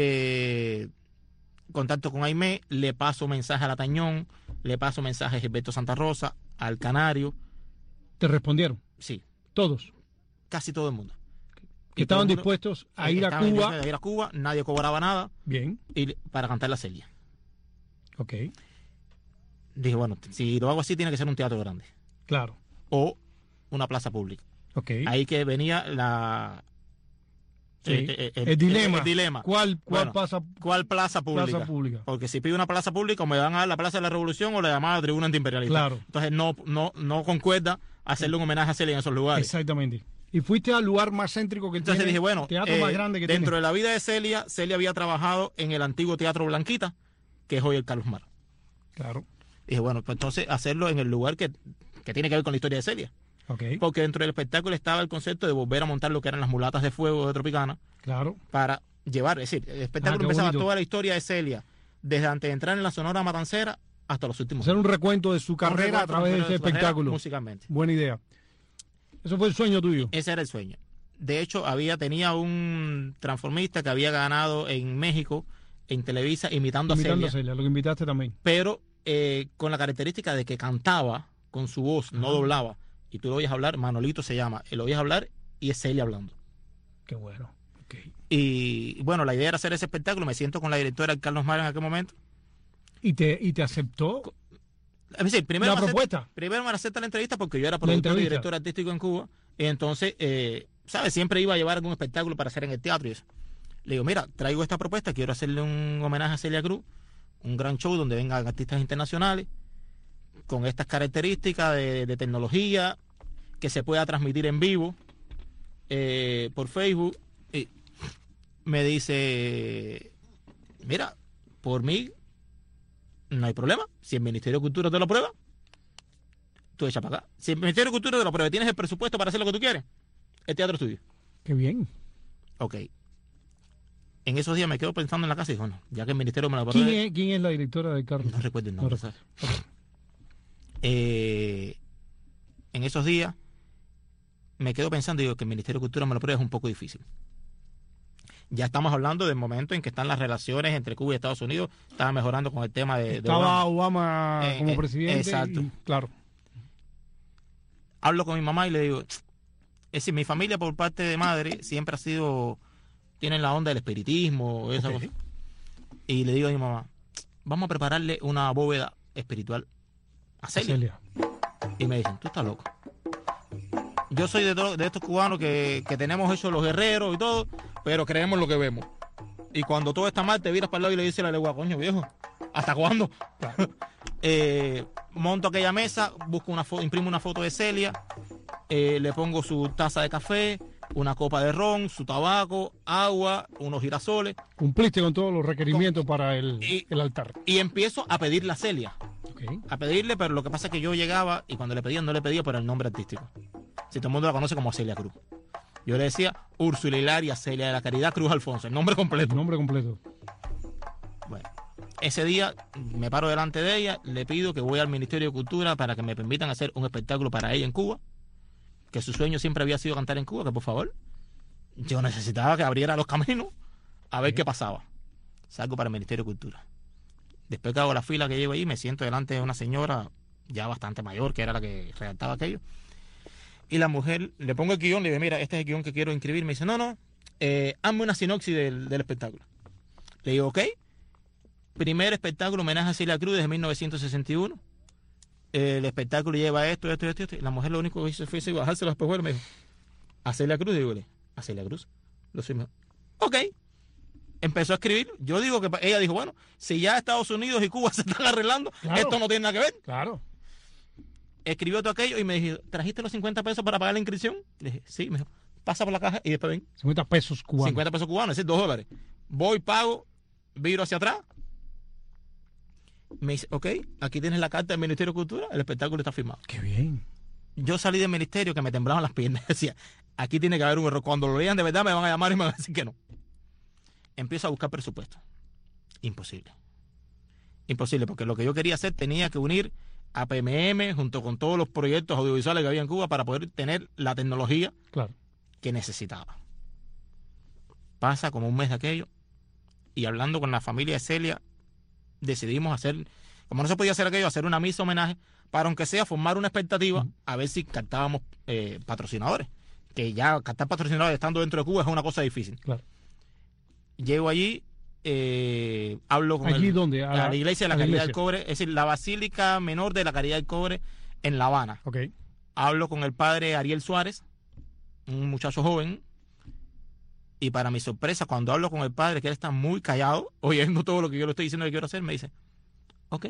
Contacto con Aimé, le paso mensaje a La Tañón, le paso mensaje a Gilberto Santa Rosa, al Canario. ¿Te respondieron? Sí. ¿Todos? Casi todo el mundo. Que estaban dispuestos a ir a Cuba. Nadie cobraba nada. Bien. Y para cantar la Celia. Ok. Dije, bueno, si lo hago así tiene que ser un teatro grande. Claro. O una plaza pública. Ok. Ahí que venía la... Sí. El dilema. El dilema. ¿Cuál plaza pública? Porque si pido una plaza pública, o me van a dar la Plaza de la Revolución o la llamada Tribuna Antiimperialista. Claro. Entonces no concuerda hacerle un homenaje a Celia en esos lugares. Exactamente. Y fuiste al lugar más céntrico que Entonces tiene, dije, bueno, teatro más grande que dentro tiene. de la vida de Celia, Celia había trabajado en el antiguo Teatro Blanquita, que es hoy el Carlos Mar. Claro. Dije, bueno, pues entonces hacerlo en el lugar que tiene que ver con la historia de Celia. Okay. Porque dentro del espectáculo estaba el concepto de volver a montar lo que eran las mulatas de fuego de Tropicana. Claro. Para llevar, es decir, el espectáculo empezaba toda la historia de Celia, desde antes de entrar en la Sonora Matancera hasta los últimos años. Hacer un recuento de su carrera a través de ese espectáculo. Musicalmente. Buena idea. Eso fue el sueño tuyo. Ese era el sueño. De hecho, tenía un transformista que había ganado en México, en Televisa, imitando a Celia. Lo que invitaste también. Pero con la característica de que cantaba con su voz, no doblaba. Y tú lo oyes hablar, Manolito se llama, lo oyes hablar y es Celia hablando. Qué bueno. Okay. Y bueno, la idea era hacer ese espectáculo. Me siento con la directora Carlos Mar en aquel momento. ¿Y te aceptó? Es decir, primero la propuesta. Primero me acepta la entrevista porque yo era productor y director artístico en Cuba. Y entonces, ¿sabes? Siempre iba a llevar algún espectáculo para hacer en el teatro y eso. Le digo, mira, traigo esta propuesta, quiero hacerle un homenaje a Celia Cruz, un gran show donde vengan artistas internacionales. con estas características de tecnología, que se pueda transmitir en vivo por Facebook. Y me dice, mira, por mí no hay problema. Si el Ministerio de Cultura te lo aprueba, tú echa para acá. Si el Ministerio de Cultura te lo aprueba, tienes el presupuesto para hacer lo que tú quieres, el teatro es tuyo. Qué bien. Ok. En esos días me quedo pensando en la casa y digo, no, ya que el ministerio me lo aprueba. ¿Quién es la directora de Carlos? No recuerdo el nombre. No recuerdo. En esos días me quedo pensando y digo que el Ministerio de Cultura me lo apruebe es un poco difícil. Ya estamos hablando del momento en que están las relaciones entre Cuba y Estados Unidos, estaban mejorando con el tema de Estaba Obama como presidente. Exacto. Claro. Hablo con mi mamá y le digo, es decir, mi familia por parte de madre siempre ha sido, tienen la onda del espiritismo, esa cosa. Y le digo a mi mamá, vamos a prepararle una bóveda espiritual a Celia. Y me dicen, tú estás loco. Yo soy de estos cubanos que tenemos eso, los guerreros y todo, pero creemos lo que vemos. Y cuando todo está mal, te viras para el lado y le dices a la legua, coño viejo, ¿hasta cuándo? Monto aquella mesa, busco una foto, imprimo una foto de Celia, le pongo su taza de café, una copa de ron, su tabaco, agua, unos girasoles. Cumpliste con todos los requerimientos para el altar. Y empiezo a pedirle a Celia. Okay. A pedirle, pero lo que pasa es que yo llegaba y cuando le pedían, no le pedía por el nombre artístico. Si todo el mundo la conoce como Celia Cruz. Yo le decía Úrsula Hilaria Celia de la Caridad Cruz Alfonso, el nombre completo. El nombre completo. Bueno, ese día me paro delante de ella, le pido que voy al Ministerio de Cultura para que me permitan hacer un espectáculo para ella en Cuba, que su sueño siempre había sido cantar en Cuba, que por favor, yo necesitaba que abriera los caminos a ver qué pasaba. Salgo para el Ministerio de Cultura. Después que hago la fila que llego ahí, me siento delante de una señora ya bastante mayor, que era la que redactaba aquello. Y la mujer, le pongo el guión, le digo, mira, este es el guión que quiero inscribir. Me dice, no, hazme una sinopsis del espectáculo. Le digo, ok. Primer espectáculo, homenaje a Celia Cruz desde 1961. El espectáculo lleva esto. La mujer lo único que hizo fue bajarse los espejuelos y me dijo, ¿a Celia Cruz? Digo, ¿a Celia Cruz? Lo soy mejor. Ok. Empezó a escribir. Yo digo que ella dijo, bueno, si ya Estados Unidos y Cuba se están arreglando, claro, esto no tiene nada que ver. Claro. Escribió todo aquello y me dijo, ¿trajiste los 50 pesos para pagar la inscripción? Le dije, sí. Me dijo, pasa por la caja y después ven. 50 pesos cubanos. 50 pesos cubanos, es decir, $2. Voy, pago, viro hacia atrás. Me dice, ok, aquí tienes la carta del Ministerio de Cultura, el espectáculo está firmado. Qué bien. Yo salí del ministerio que me temblaban las piernas. Decía, aquí tiene que haber un error. Cuando lo lean de verdad me van a llamar y me van a decir que no. Empiezo a buscar presupuesto. Imposible. Imposible, porque lo que yo quería hacer tenía que unir a PMM junto con todos los proyectos audiovisuales que había en Cuba para poder tener la tecnología que necesitaba. Pasa como un mes de aquello y hablando con la familia de Celia decidimos hacer, como no se podía hacer aquello, hacer una misa homenaje para aunque sea formar una expectativa a ver si captábamos patrocinadores, que ya captar patrocinadores estando dentro de Cuba es una cosa difícil. Claro. Llego allí, hablo con ¿Allí dónde? a la iglesia de la Caridad del Cobre, es decir, la Basílica Menor de la Caridad del Cobre en La Habana. Okay. Hablo con el padre Ariel Suárez, un muchacho joven, y para mi sorpresa, cuando hablo con el padre, que él está muy callado, oyendo todo lo que yo le estoy diciendo que quiero hacer, me dice, ok,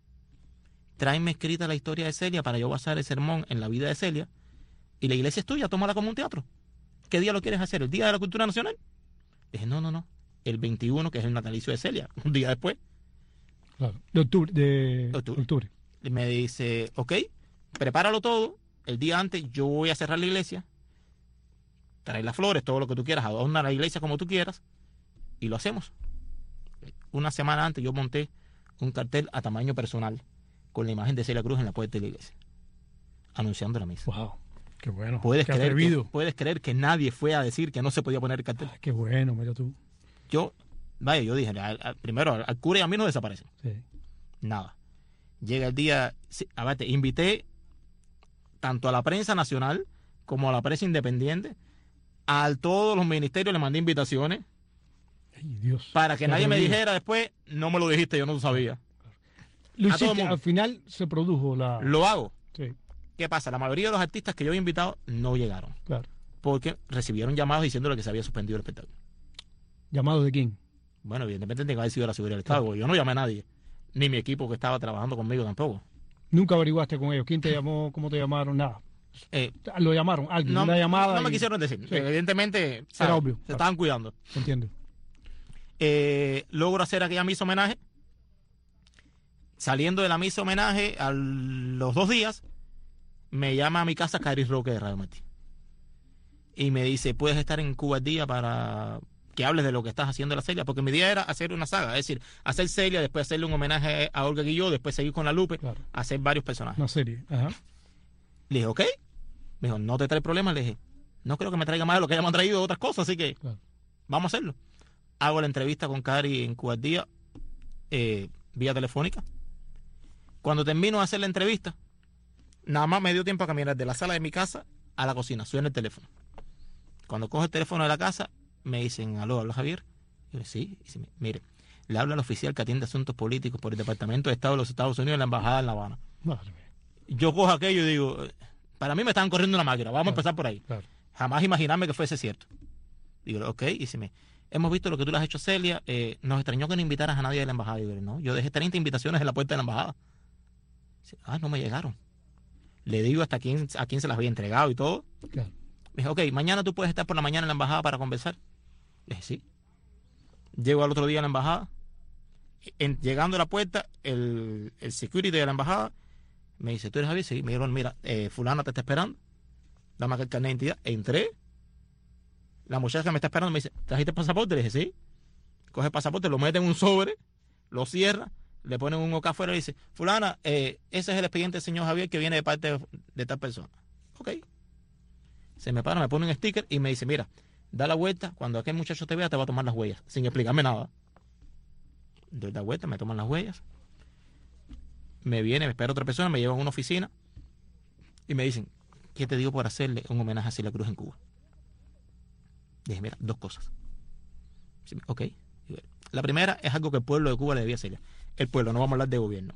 tráeme escrita la historia de Celia para yo basar el sermón en la vida de Celia, y la iglesia es tuya, tómala como un teatro. ¿Qué día lo quieres hacer? ¿El Día de la Cultura Nacional? Le dije, no. El 21, que es el natalicio de Celia, un día después. Claro. De octubre. Y me dice, ok, prepáralo todo. El día antes yo voy a cerrar la iglesia, traer las flores, todo lo que tú quieras, adornar la iglesia como tú quieras, y lo hacemos. Una semana antes yo monté un cartel a tamaño personal con la imagen de Celia Cruz en la puerta de la iglesia, anunciando la misa. Wow. Qué bueno. ¿Puedes creer que nadie fue a decir que no se podía poner el cartel? Qué bueno, mira tú. Yo dije, primero, al cura y a mí no desaparecen. Sí. Nada. Llega el día, invité tanto a la prensa nacional como a la prensa independiente, a todos los ministerios le mandé invitaciones. Ay, Dios. Para que nadie me dijera después, no me lo dijiste, yo no lo sabía. Lo hiciste, al final se produjo la... Lo hago. Sí. ¿Qué pasa? La mayoría de los artistas que yo había invitado no llegaron. Claro. Porque recibieron llamados diciéndole que se había suspendido el espectáculo. ¿Llamados de quién? Bueno, evidentemente tenía que haber sido la seguridad del Estado. Yo no llamé a nadie. Ni mi equipo que estaba trabajando conmigo tampoco. Nunca averiguaste con ellos. ¿Quién te llamó? ¿Cómo te llamaron? Nada. Lo llamaron, alguien, No, una llamada. no me quisieron decir. Sí. Evidentemente, Era obvio. se estaban cuidando. Entiendo. Logro hacer aquella misa homenaje. Saliendo de la misa homenaje, a los 2 días, me llama a mi casa Cari Roque de Radio Martí. Y me dice, ¿puedes estar en Cuba el día para que hables de lo que estás haciendo en la Celia? Porque mi idea era hacer una saga, es decir, hacer Celia, después hacerle un homenaje a Olga Guilló, después seguir con la Lupe, Claro. hacer varios personajes. Una serie. Ajá. Le dije, ok. Me dijo, ¿no te trae problema? Le dije, no creo que me traiga más de lo que ya me han traído otras cosas, así que Claro. vamos a hacerlo. Hago la entrevista con Cari en Cuba al día, vía telefónica. Cuando termino de hacer la entrevista, nada más me dio tiempo a caminar de la sala de mi casa a la cocina. Suena el teléfono. Cuando cojo el teléfono de la casa, me dicen, aló, ¿habla Javier? Y yo, sí. Y dice, mire, le habla al oficial que atiende asuntos políticos por el Departamento de Estado de los Estados Unidos en la Embajada en La Habana. Madre mía. Yo cojo aquello y digo, para mí me estaban corriendo una máquina, vamos a empezar por ahí. Claro. Jamás imaginarme que fuese cierto. Digo, ok, y dice, hemos visto lo que tú le has hecho a Celia, nos extrañó que no invitaras a nadie de la embajada. Digo, no, yo dejé 30 invitaciones en la puerta de la embajada. Dice, no me llegaron. Le digo hasta a quién se las había entregado y todo. Claro. Me dijo, ok, mañana tú puedes estar por la mañana en la embajada para conversar. Le dije, sí. Llego al otro día a la embajada. Llegando a la puerta, el security de la embajada me dice, ¿tú eres Javier? Sí. Me dijeron, mira, fulana te está esperando. Dame aquel carnet de identidad. Entré. La muchacha que me está esperando me dice, ¿trajiste el pasaporte? Le dije, sí. Coge el pasaporte, lo mete en un sobre, lo cierra, le ponen un OK afuera y dice, fulana, ese es el expediente del señor Javier que viene de parte de tal persona. Ok. Se me para, me pone un sticker y me dice, mira, da la vuelta, cuando aquel muchacho te vea te va a tomar las huellas, sin explicarme nada. Doy la vuelta, me toman las huellas. Me espera otra persona, me llevan a una oficina y me dicen, ¿qué te digo por hacerle un homenaje a Celia Cruz en Cuba? Dije, mira, 2 cosas. Ok. La primera es algo que el pueblo de Cuba le debía a Celia. El pueblo, no vamos a hablar de gobierno.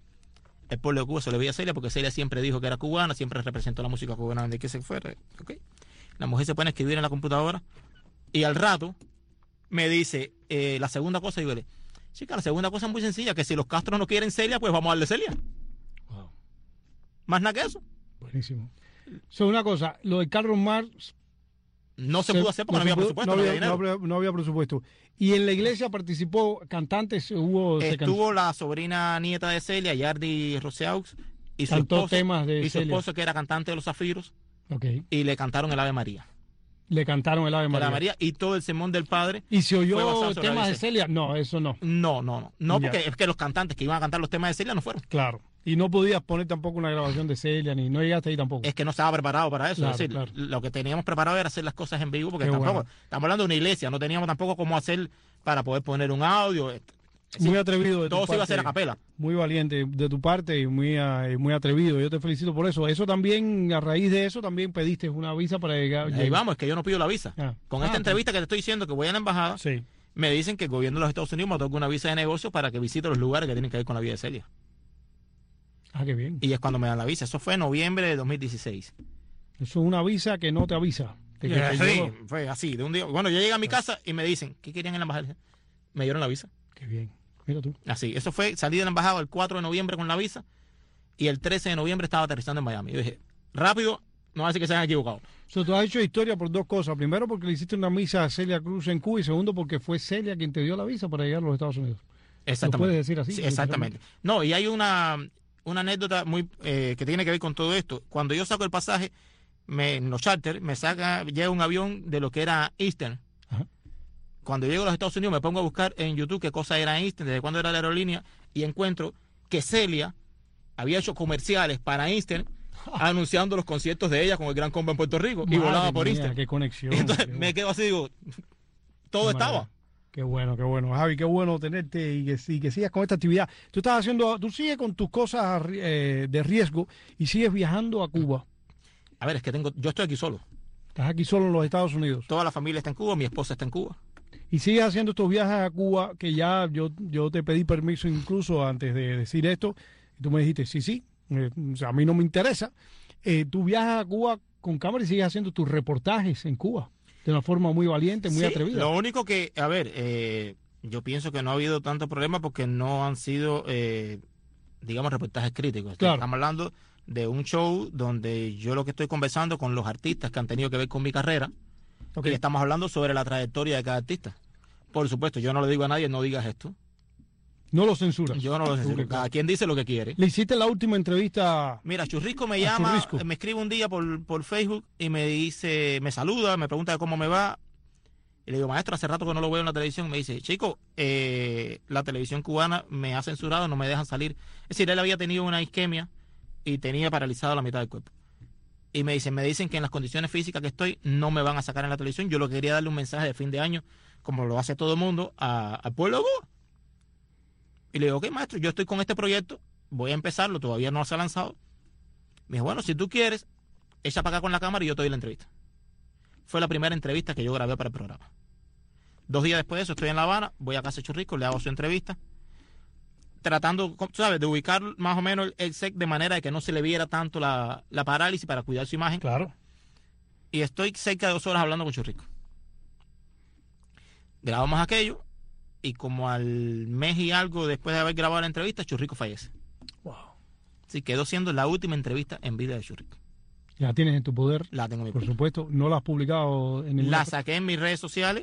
El pueblo de Cuba se le debía a Celia porque Celia siempre dijo que era cubana, siempre representó la música cubana donde que se fuera. Okay. La mujer se pone a escribir en la computadora y al rato me dice la segunda cosa. Y yo le digo, chica, la segunda cosa es muy sencilla, que si los Castro no quieren Celia, pues vamos a darle Celia. Wow. Más nada que eso. Buenísimo. Una cosa, lo de Carlos Marx no se pudo hacer porque no había presupuesto, no había dinero. No había presupuesto. Y en la iglesia participó cantantes, estuvo la sobrina nieta de Celia, Yardi Roseaux, y su cantó esposo, temas de y su Celia. esposo que era cantante de Los Zafiros, Okay. y le cantaron el Ave María. Le cantaron el Ave El María. Ave María y todo el sermón del padre. ¿Y se fue basado oyó sobre temas la de Virgen. Celia? No, eso no. No, Ya. porque es que los cantantes que iban a cantar los temas de Celia no fueron. Claro. Y no podías poner tampoco una grabación de Celia, ni no llegaste ahí tampoco. Es que no estaba preparado para eso. Claro, es decir, claro. lo que teníamos preparado era hacer las cosas en vivo, porque Qué tampoco, bueno. estamos hablando de una iglesia, no teníamos tampoco cómo hacer para poder poner un audio. Es decir, Muy atrevido de tu todo se iba a parte. hacer a capela. Muy valiente de tu parte y muy atrevido. Yo te felicito por eso. Eso también, a raíz de eso, también pediste una visa para llegar. Ahí vamos, es que yo no pido la visa. Ah. Con esta entrevista que te estoy diciendo que voy a la embajada, Sí. me dicen que el gobierno de los Estados Unidos me otorga una visa de negocio para que visite los lugares que tienen que ver con la vida de Celia. Ah, qué bien. Y es cuando me dan la visa. Eso fue en noviembre de 2016. Eso es una visa que no te avisa. Que te Sí, llegó. fue así, de un día. Bueno, yo llegué a mi casa y me dicen, ¿qué querían en la embajada? Me dieron la visa. Qué bien. Mira tú. Así, eso fue, salí de la embajada el 4 de noviembre con la visa y el 13 de noviembre estaba aterrizando en Miami. Yo dije, rápido, no va a decir que se hayan equivocado. Tú has hecho historia por 2 cosas. Primero, porque le hiciste una misa a Celia Cruz en Cuba. Y segundo, porque fue Celia quien te dio la visa para llegar a los Estados Unidos. Exactamente. ¿Lo puedes decir así? Sí, exactamente. No, y hay una anécdota muy que tiene que ver con todo esto. Cuando yo saco el pasaje, en los charters, llega un avión de lo que era Eastern. Ajá. Cuando llego a los Estados Unidos me pongo a buscar en YouTube qué cosa era Eastern, desde cuándo era la aerolínea, y encuentro que Celia había hecho comerciales para Eastern anunciando los conciertos de ella con el Gran Combo en Puerto Rico y Madre volaba por mía, Eastern. Qué conexión. Entonces qué me quedo así, digo, todo Qué estaba. maravilla. Qué bueno, qué bueno. Javi, qué bueno tenerte y que sigas con esta actividad. Tú sigues con tus cosas de riesgo y sigues viajando a Cuba. A ver, es que yo estoy aquí solo. Estás aquí solo en los Estados Unidos. Toda la familia está en Cuba, mi esposa está en Cuba. Y sigues haciendo estos viajes a Cuba, que ya yo te pedí permiso incluso antes de decir esto, y tú me dijiste, sí, o sea, a mí no me interesa. Tú viajas a Cuba con cámara y sigues haciendo tus reportajes en Cuba, de una forma muy valiente, muy Sí, atrevida. Lo único que, a ver, yo pienso que no ha habido tanto problema porque no han sido digamos, reportajes críticos. Claro. Estamos hablando de un show donde yo lo que estoy conversando con los artistas que han tenido que ver con mi carrera, Okay. y estamos hablando sobre la trayectoria de cada artista. Por supuesto, yo no le digo a nadie, no digas esto. No lo censuras. Yo no lo censuro. Ok, Cada quien dice lo que quiere. Le hiciste la última entrevista. Mira, Churrisco me A llama, Churrisco. me escribe un día por Facebook y me dice, me saluda, me pregunta de cómo me va. Y le digo, maestro, hace rato que no lo veo en la televisión. Me dice, chico, la televisión cubana me ha censurado, no me dejan salir. Es decir, él había tenido una isquemia y tenía paralizado la mitad del cuerpo. Y me dicen que en las condiciones físicas que estoy no me van a sacar en la televisión. Yo lo quería darle un mensaje de fin de año, como lo hace todo el mundo, al pueblo de Cuba. Y le digo, ok, maestro, yo estoy con este proyecto, voy a empezarlo, todavía no se ha lanzado. Me dijo, bueno, si tú quieres, echa para acá con la cámara y yo te doy la entrevista. Fue la primera entrevista que yo grabé para el programa. 2 días después de eso, estoy en La Habana, voy a casa de Churrisco, le hago su entrevista, tratando, tú sabes, de ubicar más o menos el set de manera de que no se le viera tanto la parálisis para cuidar su imagen. Claro. Y estoy cerca de 2 horas hablando con Churrisco. Grabamos aquello y como al mes y algo después de haber grabado la entrevista, Churrisco fallece. Wow. Sí, quedó siendo la última entrevista en vida de Churrisco. La tienes en tu poder. La tengo en mi Por poder. supuesto. No la has publicado en ninguna. La saqué en mis redes sociales.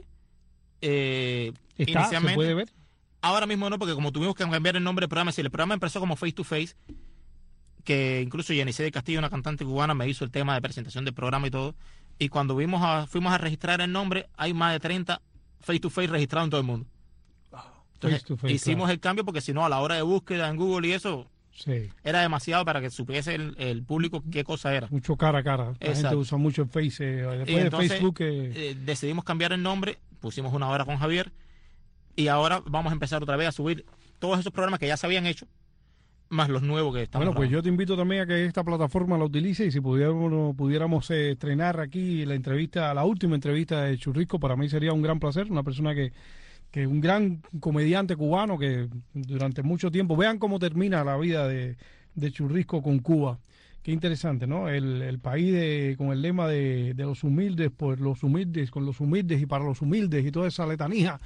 ¿Está? ¿Se puede ver? Ahora mismo no, porque como tuvimos que cambiar el nombre del programa, si el programa empezó como Face to Face, que incluso Yenicé de Castillo, una cantante cubana, me hizo el tema de presentación del programa y todo. Y cuando fuimos a registrar el nombre, hay más de 30 Face to Face registrados en todo el mundo. Entonces, Face to face, hicimos claro. el cambio porque si no, a la hora de búsqueda en Google y eso, Sí. era demasiado para que supiese el público qué cosa era. Mucho cara a cara. La gente Exacto. usa mucho el Face. Después Y de entonces, Facebook. decidimos cambiar el nombre, pusimos Una Hora con Javier y ahora vamos a empezar otra vez a subir todos esos programas que ya se habían hecho, más los nuevos que estamos Bueno, pues grabando. yo te invito también a que esta plataforma la utilice y si pudiéramos estrenar aquí la entrevista, la última entrevista de Churrisco, para mí sería un gran placer. Una persona que un gran comediante cubano que durante mucho tiempo, vean cómo termina la vida de Churrisco con Cuba. Qué interesante, ¿no? El país con el lema de los humildes, por los humildes, con los humildes y para los humildes y toda esa letanía,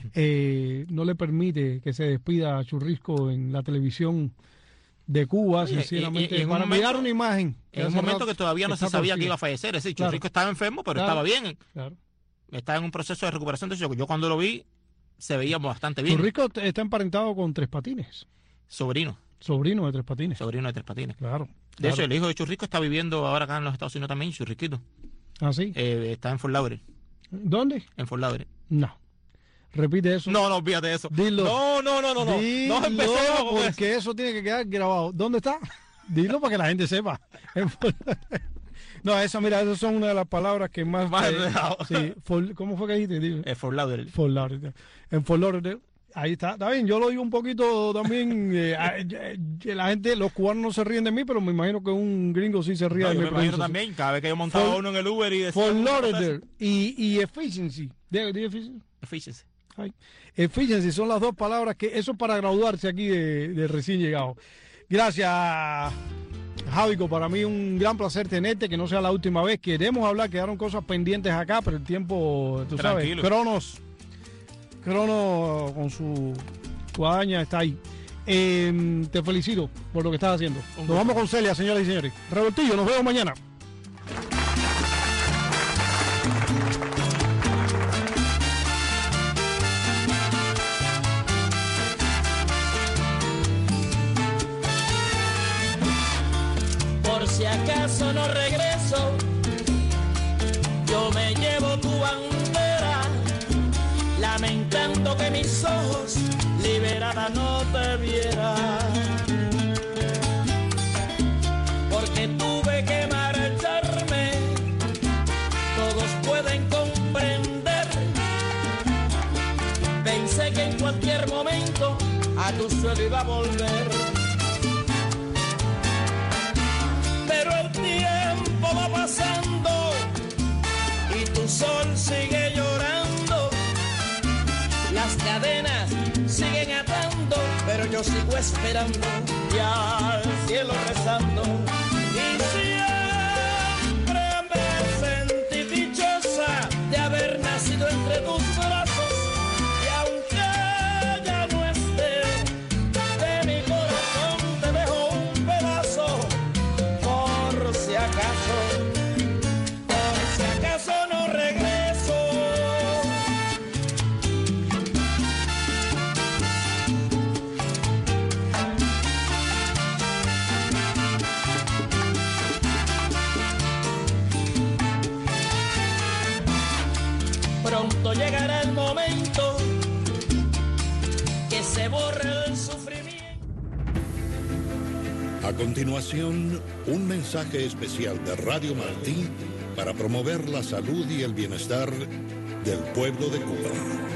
no le permite que se despida a Churrisco en la televisión de Cuba, Oye, sinceramente, y en un para momento- mirar una imagen. En un momento que todavía no se sabía que iba a fallecer, es decir, Claro. Churrisco estaba enfermo, pero Claro. estaba bien, Claro. estaba en un proceso de recuperación. Entonces yo cuando lo vi, se veía bastante bien. Churrisco está emparentado con Tres Patines, Sobrino sobrino de Tres Patines. de Tres Patines. Claro. De hecho, el hijo de Churrisco está viviendo ahora acá en los Estados Unidos también, Churrisquito. ¿Ah, sí? Está en Fort Lauderdale. ¿Dónde? En Fort Lauderdale. No. Repite eso. No, olvídate de eso. Dilo. No. Dilo, No empecemos con eso. porque eso tiene que quedar grabado. ¿Dónde está? Dilo para que la gente sepa. No, esas son una de las palabras que más... Más enredado. sí, ¿cómo fue que dijiste? Dilo. Fort Lauderdale. Fort Lauderdale. En Fort Lauderdale. Ahí está bien, yo lo digo un poquito también, la gente, los cubanos no se ríen de mí, pero me imagino que un gringo sí se ríe No, de yo mi me imagino pronunciación. también, cada vez que yo montaba Fort- uno en el Uber y decía... Fort una cosa Lauderdale así. y efficiency. ¿De efficiency? Fíjense. Ay. Efficiency son las dos palabras que eso es para graduarse aquí de recién llegado. Gracias, Javico, para mí un gran placer tenerte, que no sea la última vez. Queremos hablar, quedaron cosas pendientes acá, pero el tiempo, tú Tranquilo. sabes, Cronos con su guadaña está ahí. Te felicito por lo que estás haciendo. Nos gusto. vamos con Celia, señoras y señores. Revoltillo, nos vemos mañana. Por si acaso no regreso, yo me llevo tu bandera, lamentando que mis ojos liberada no te vieran. Porque tuve que marcharme, todos pueden comprender. Pensé que en cualquier momento a tu suelo iba a volver. Pero el tiempo va pasando y tu sol sigue llorando. Las cadenas siguen atando, pero yo sigo esperando y al cielo rezando. Y siempre me sentí dichosa de haber nacido entre tus brazos. Y aunque ya no esté, de mi corazón te A continuación, un mensaje especial de Radio Martí para promover la salud y el bienestar del pueblo de Cuba.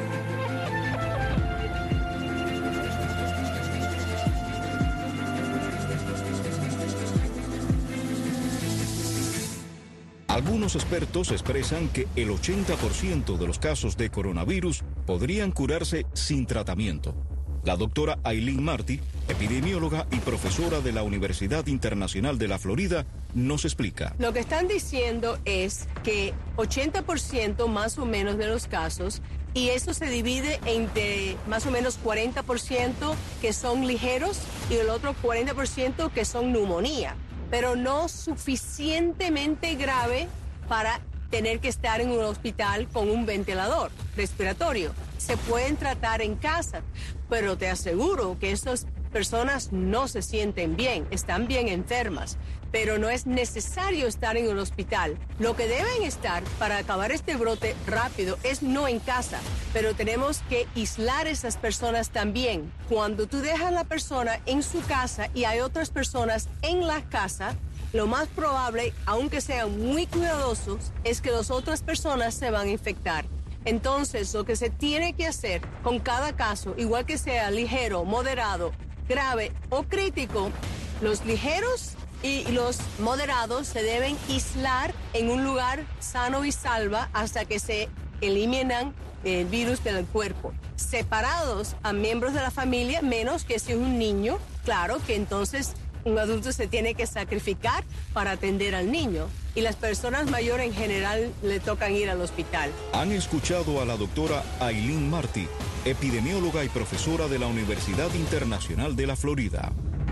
Algunos expertos expresan que el 80% de los casos de coronavirus podrían curarse sin tratamiento. La doctora Aileen Martí, epidemióloga y profesora de la Universidad Internacional de la Florida, nos explica. Lo que están diciendo es que 80% más o menos de los casos, y eso se divide entre más o menos 40% que son ligeros y el otro 40% que son neumonía, pero no suficientemente grave para tener que estar en un hospital con un ventilador respiratorio. Se pueden tratar en casa, pero te aseguro que esas personas no se sienten bien, están bien enfermas, pero no es necesario estar en un hospital. Lo que deben estar para acabar este brote rápido es no en casa, pero tenemos que aislar a esas personas también. Cuando tú dejas a la persona en su casa y hay otras personas en la casa, lo más probable, aunque sean muy cuidadosos, es que las otras personas se van a infectar. Entonces, lo que se tiene que hacer con cada caso, igual que sea ligero, moderado, grave o crítico, los ligeros y los moderados se deben aislar en un lugar sano y salva hasta que se eliminan el virus del cuerpo. Separados a miembros de la familia, menos que si es un niño, claro que entonces un adulto se tiene que sacrificar para atender al niño. Y las personas mayores en general le tocan ir al hospital. Han escuchado a la doctora Aileen Martí, epidemióloga y profesora de la Universidad Internacional de la Florida.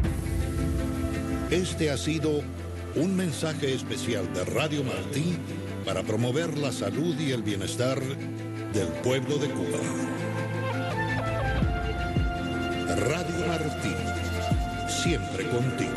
Este ha sido un mensaje especial de Radio Martí para promover la salud y el bienestar del pueblo de Cuba. Radio Martí, siempre contigo.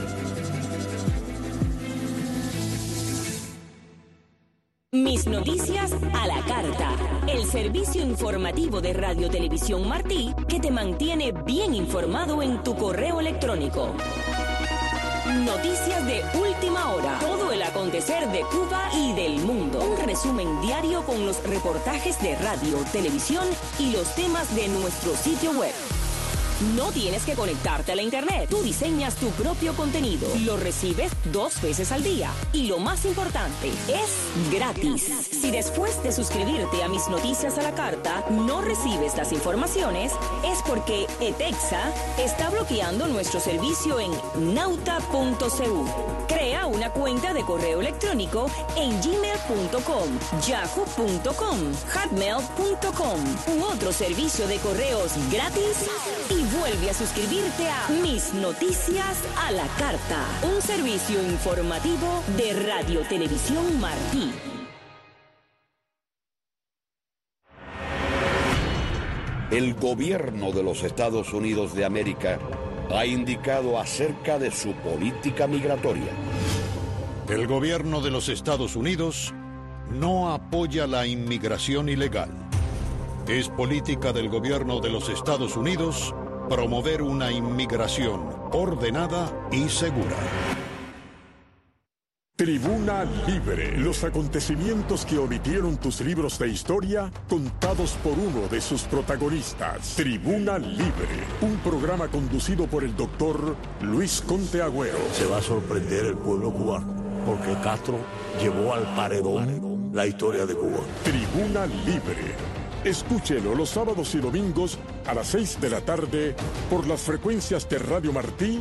Mis noticias a la carta. El servicio informativo de Radio Televisión Martí que te mantiene bien informado en tu correo electrónico. Noticias de última hora. Todo el acontecer de Cuba y del mundo. Un resumen diario con los reportajes de radio, televisión y los temas de nuestro sitio web. No tienes que conectarte a la internet. Tú diseñas tu propio contenido. Lo recibes 2 veces al día. Y lo más importante, es gratis. Si después de suscribirte a Mis Noticias a la Carta no recibes las informaciones, es porque ETEXA está bloqueando nuestro servicio en nauta.cu. Crea una cuenta de correo electrónico en gmail.com, yahoo.com, hotmail.com u otro servicio de correos gratis y vuelve a suscribirte a Mis Noticias a la Carta, un servicio informativo de Radio Televisión Martí. El gobierno de los Estados Unidos de América ha indicado acerca de su política migratoria. El gobierno de los Estados Unidos no apoya la inmigración ilegal. Es política del gobierno de los Estados Unidos promover una inmigración ordenada y segura. Tribuna Libre. Los acontecimientos que omitieron tus libros de historia, contados por uno de sus protagonistas. Tribuna Libre. Un programa conducido por el doctor Luis Conte Agüero. Se va a sorprender el pueblo cubano, porque Castro llevó al paredón la historia de Cuba. Tribuna Libre. Escúchelo los sábados y domingos a las 6 de la tarde por las frecuencias de Radio Martí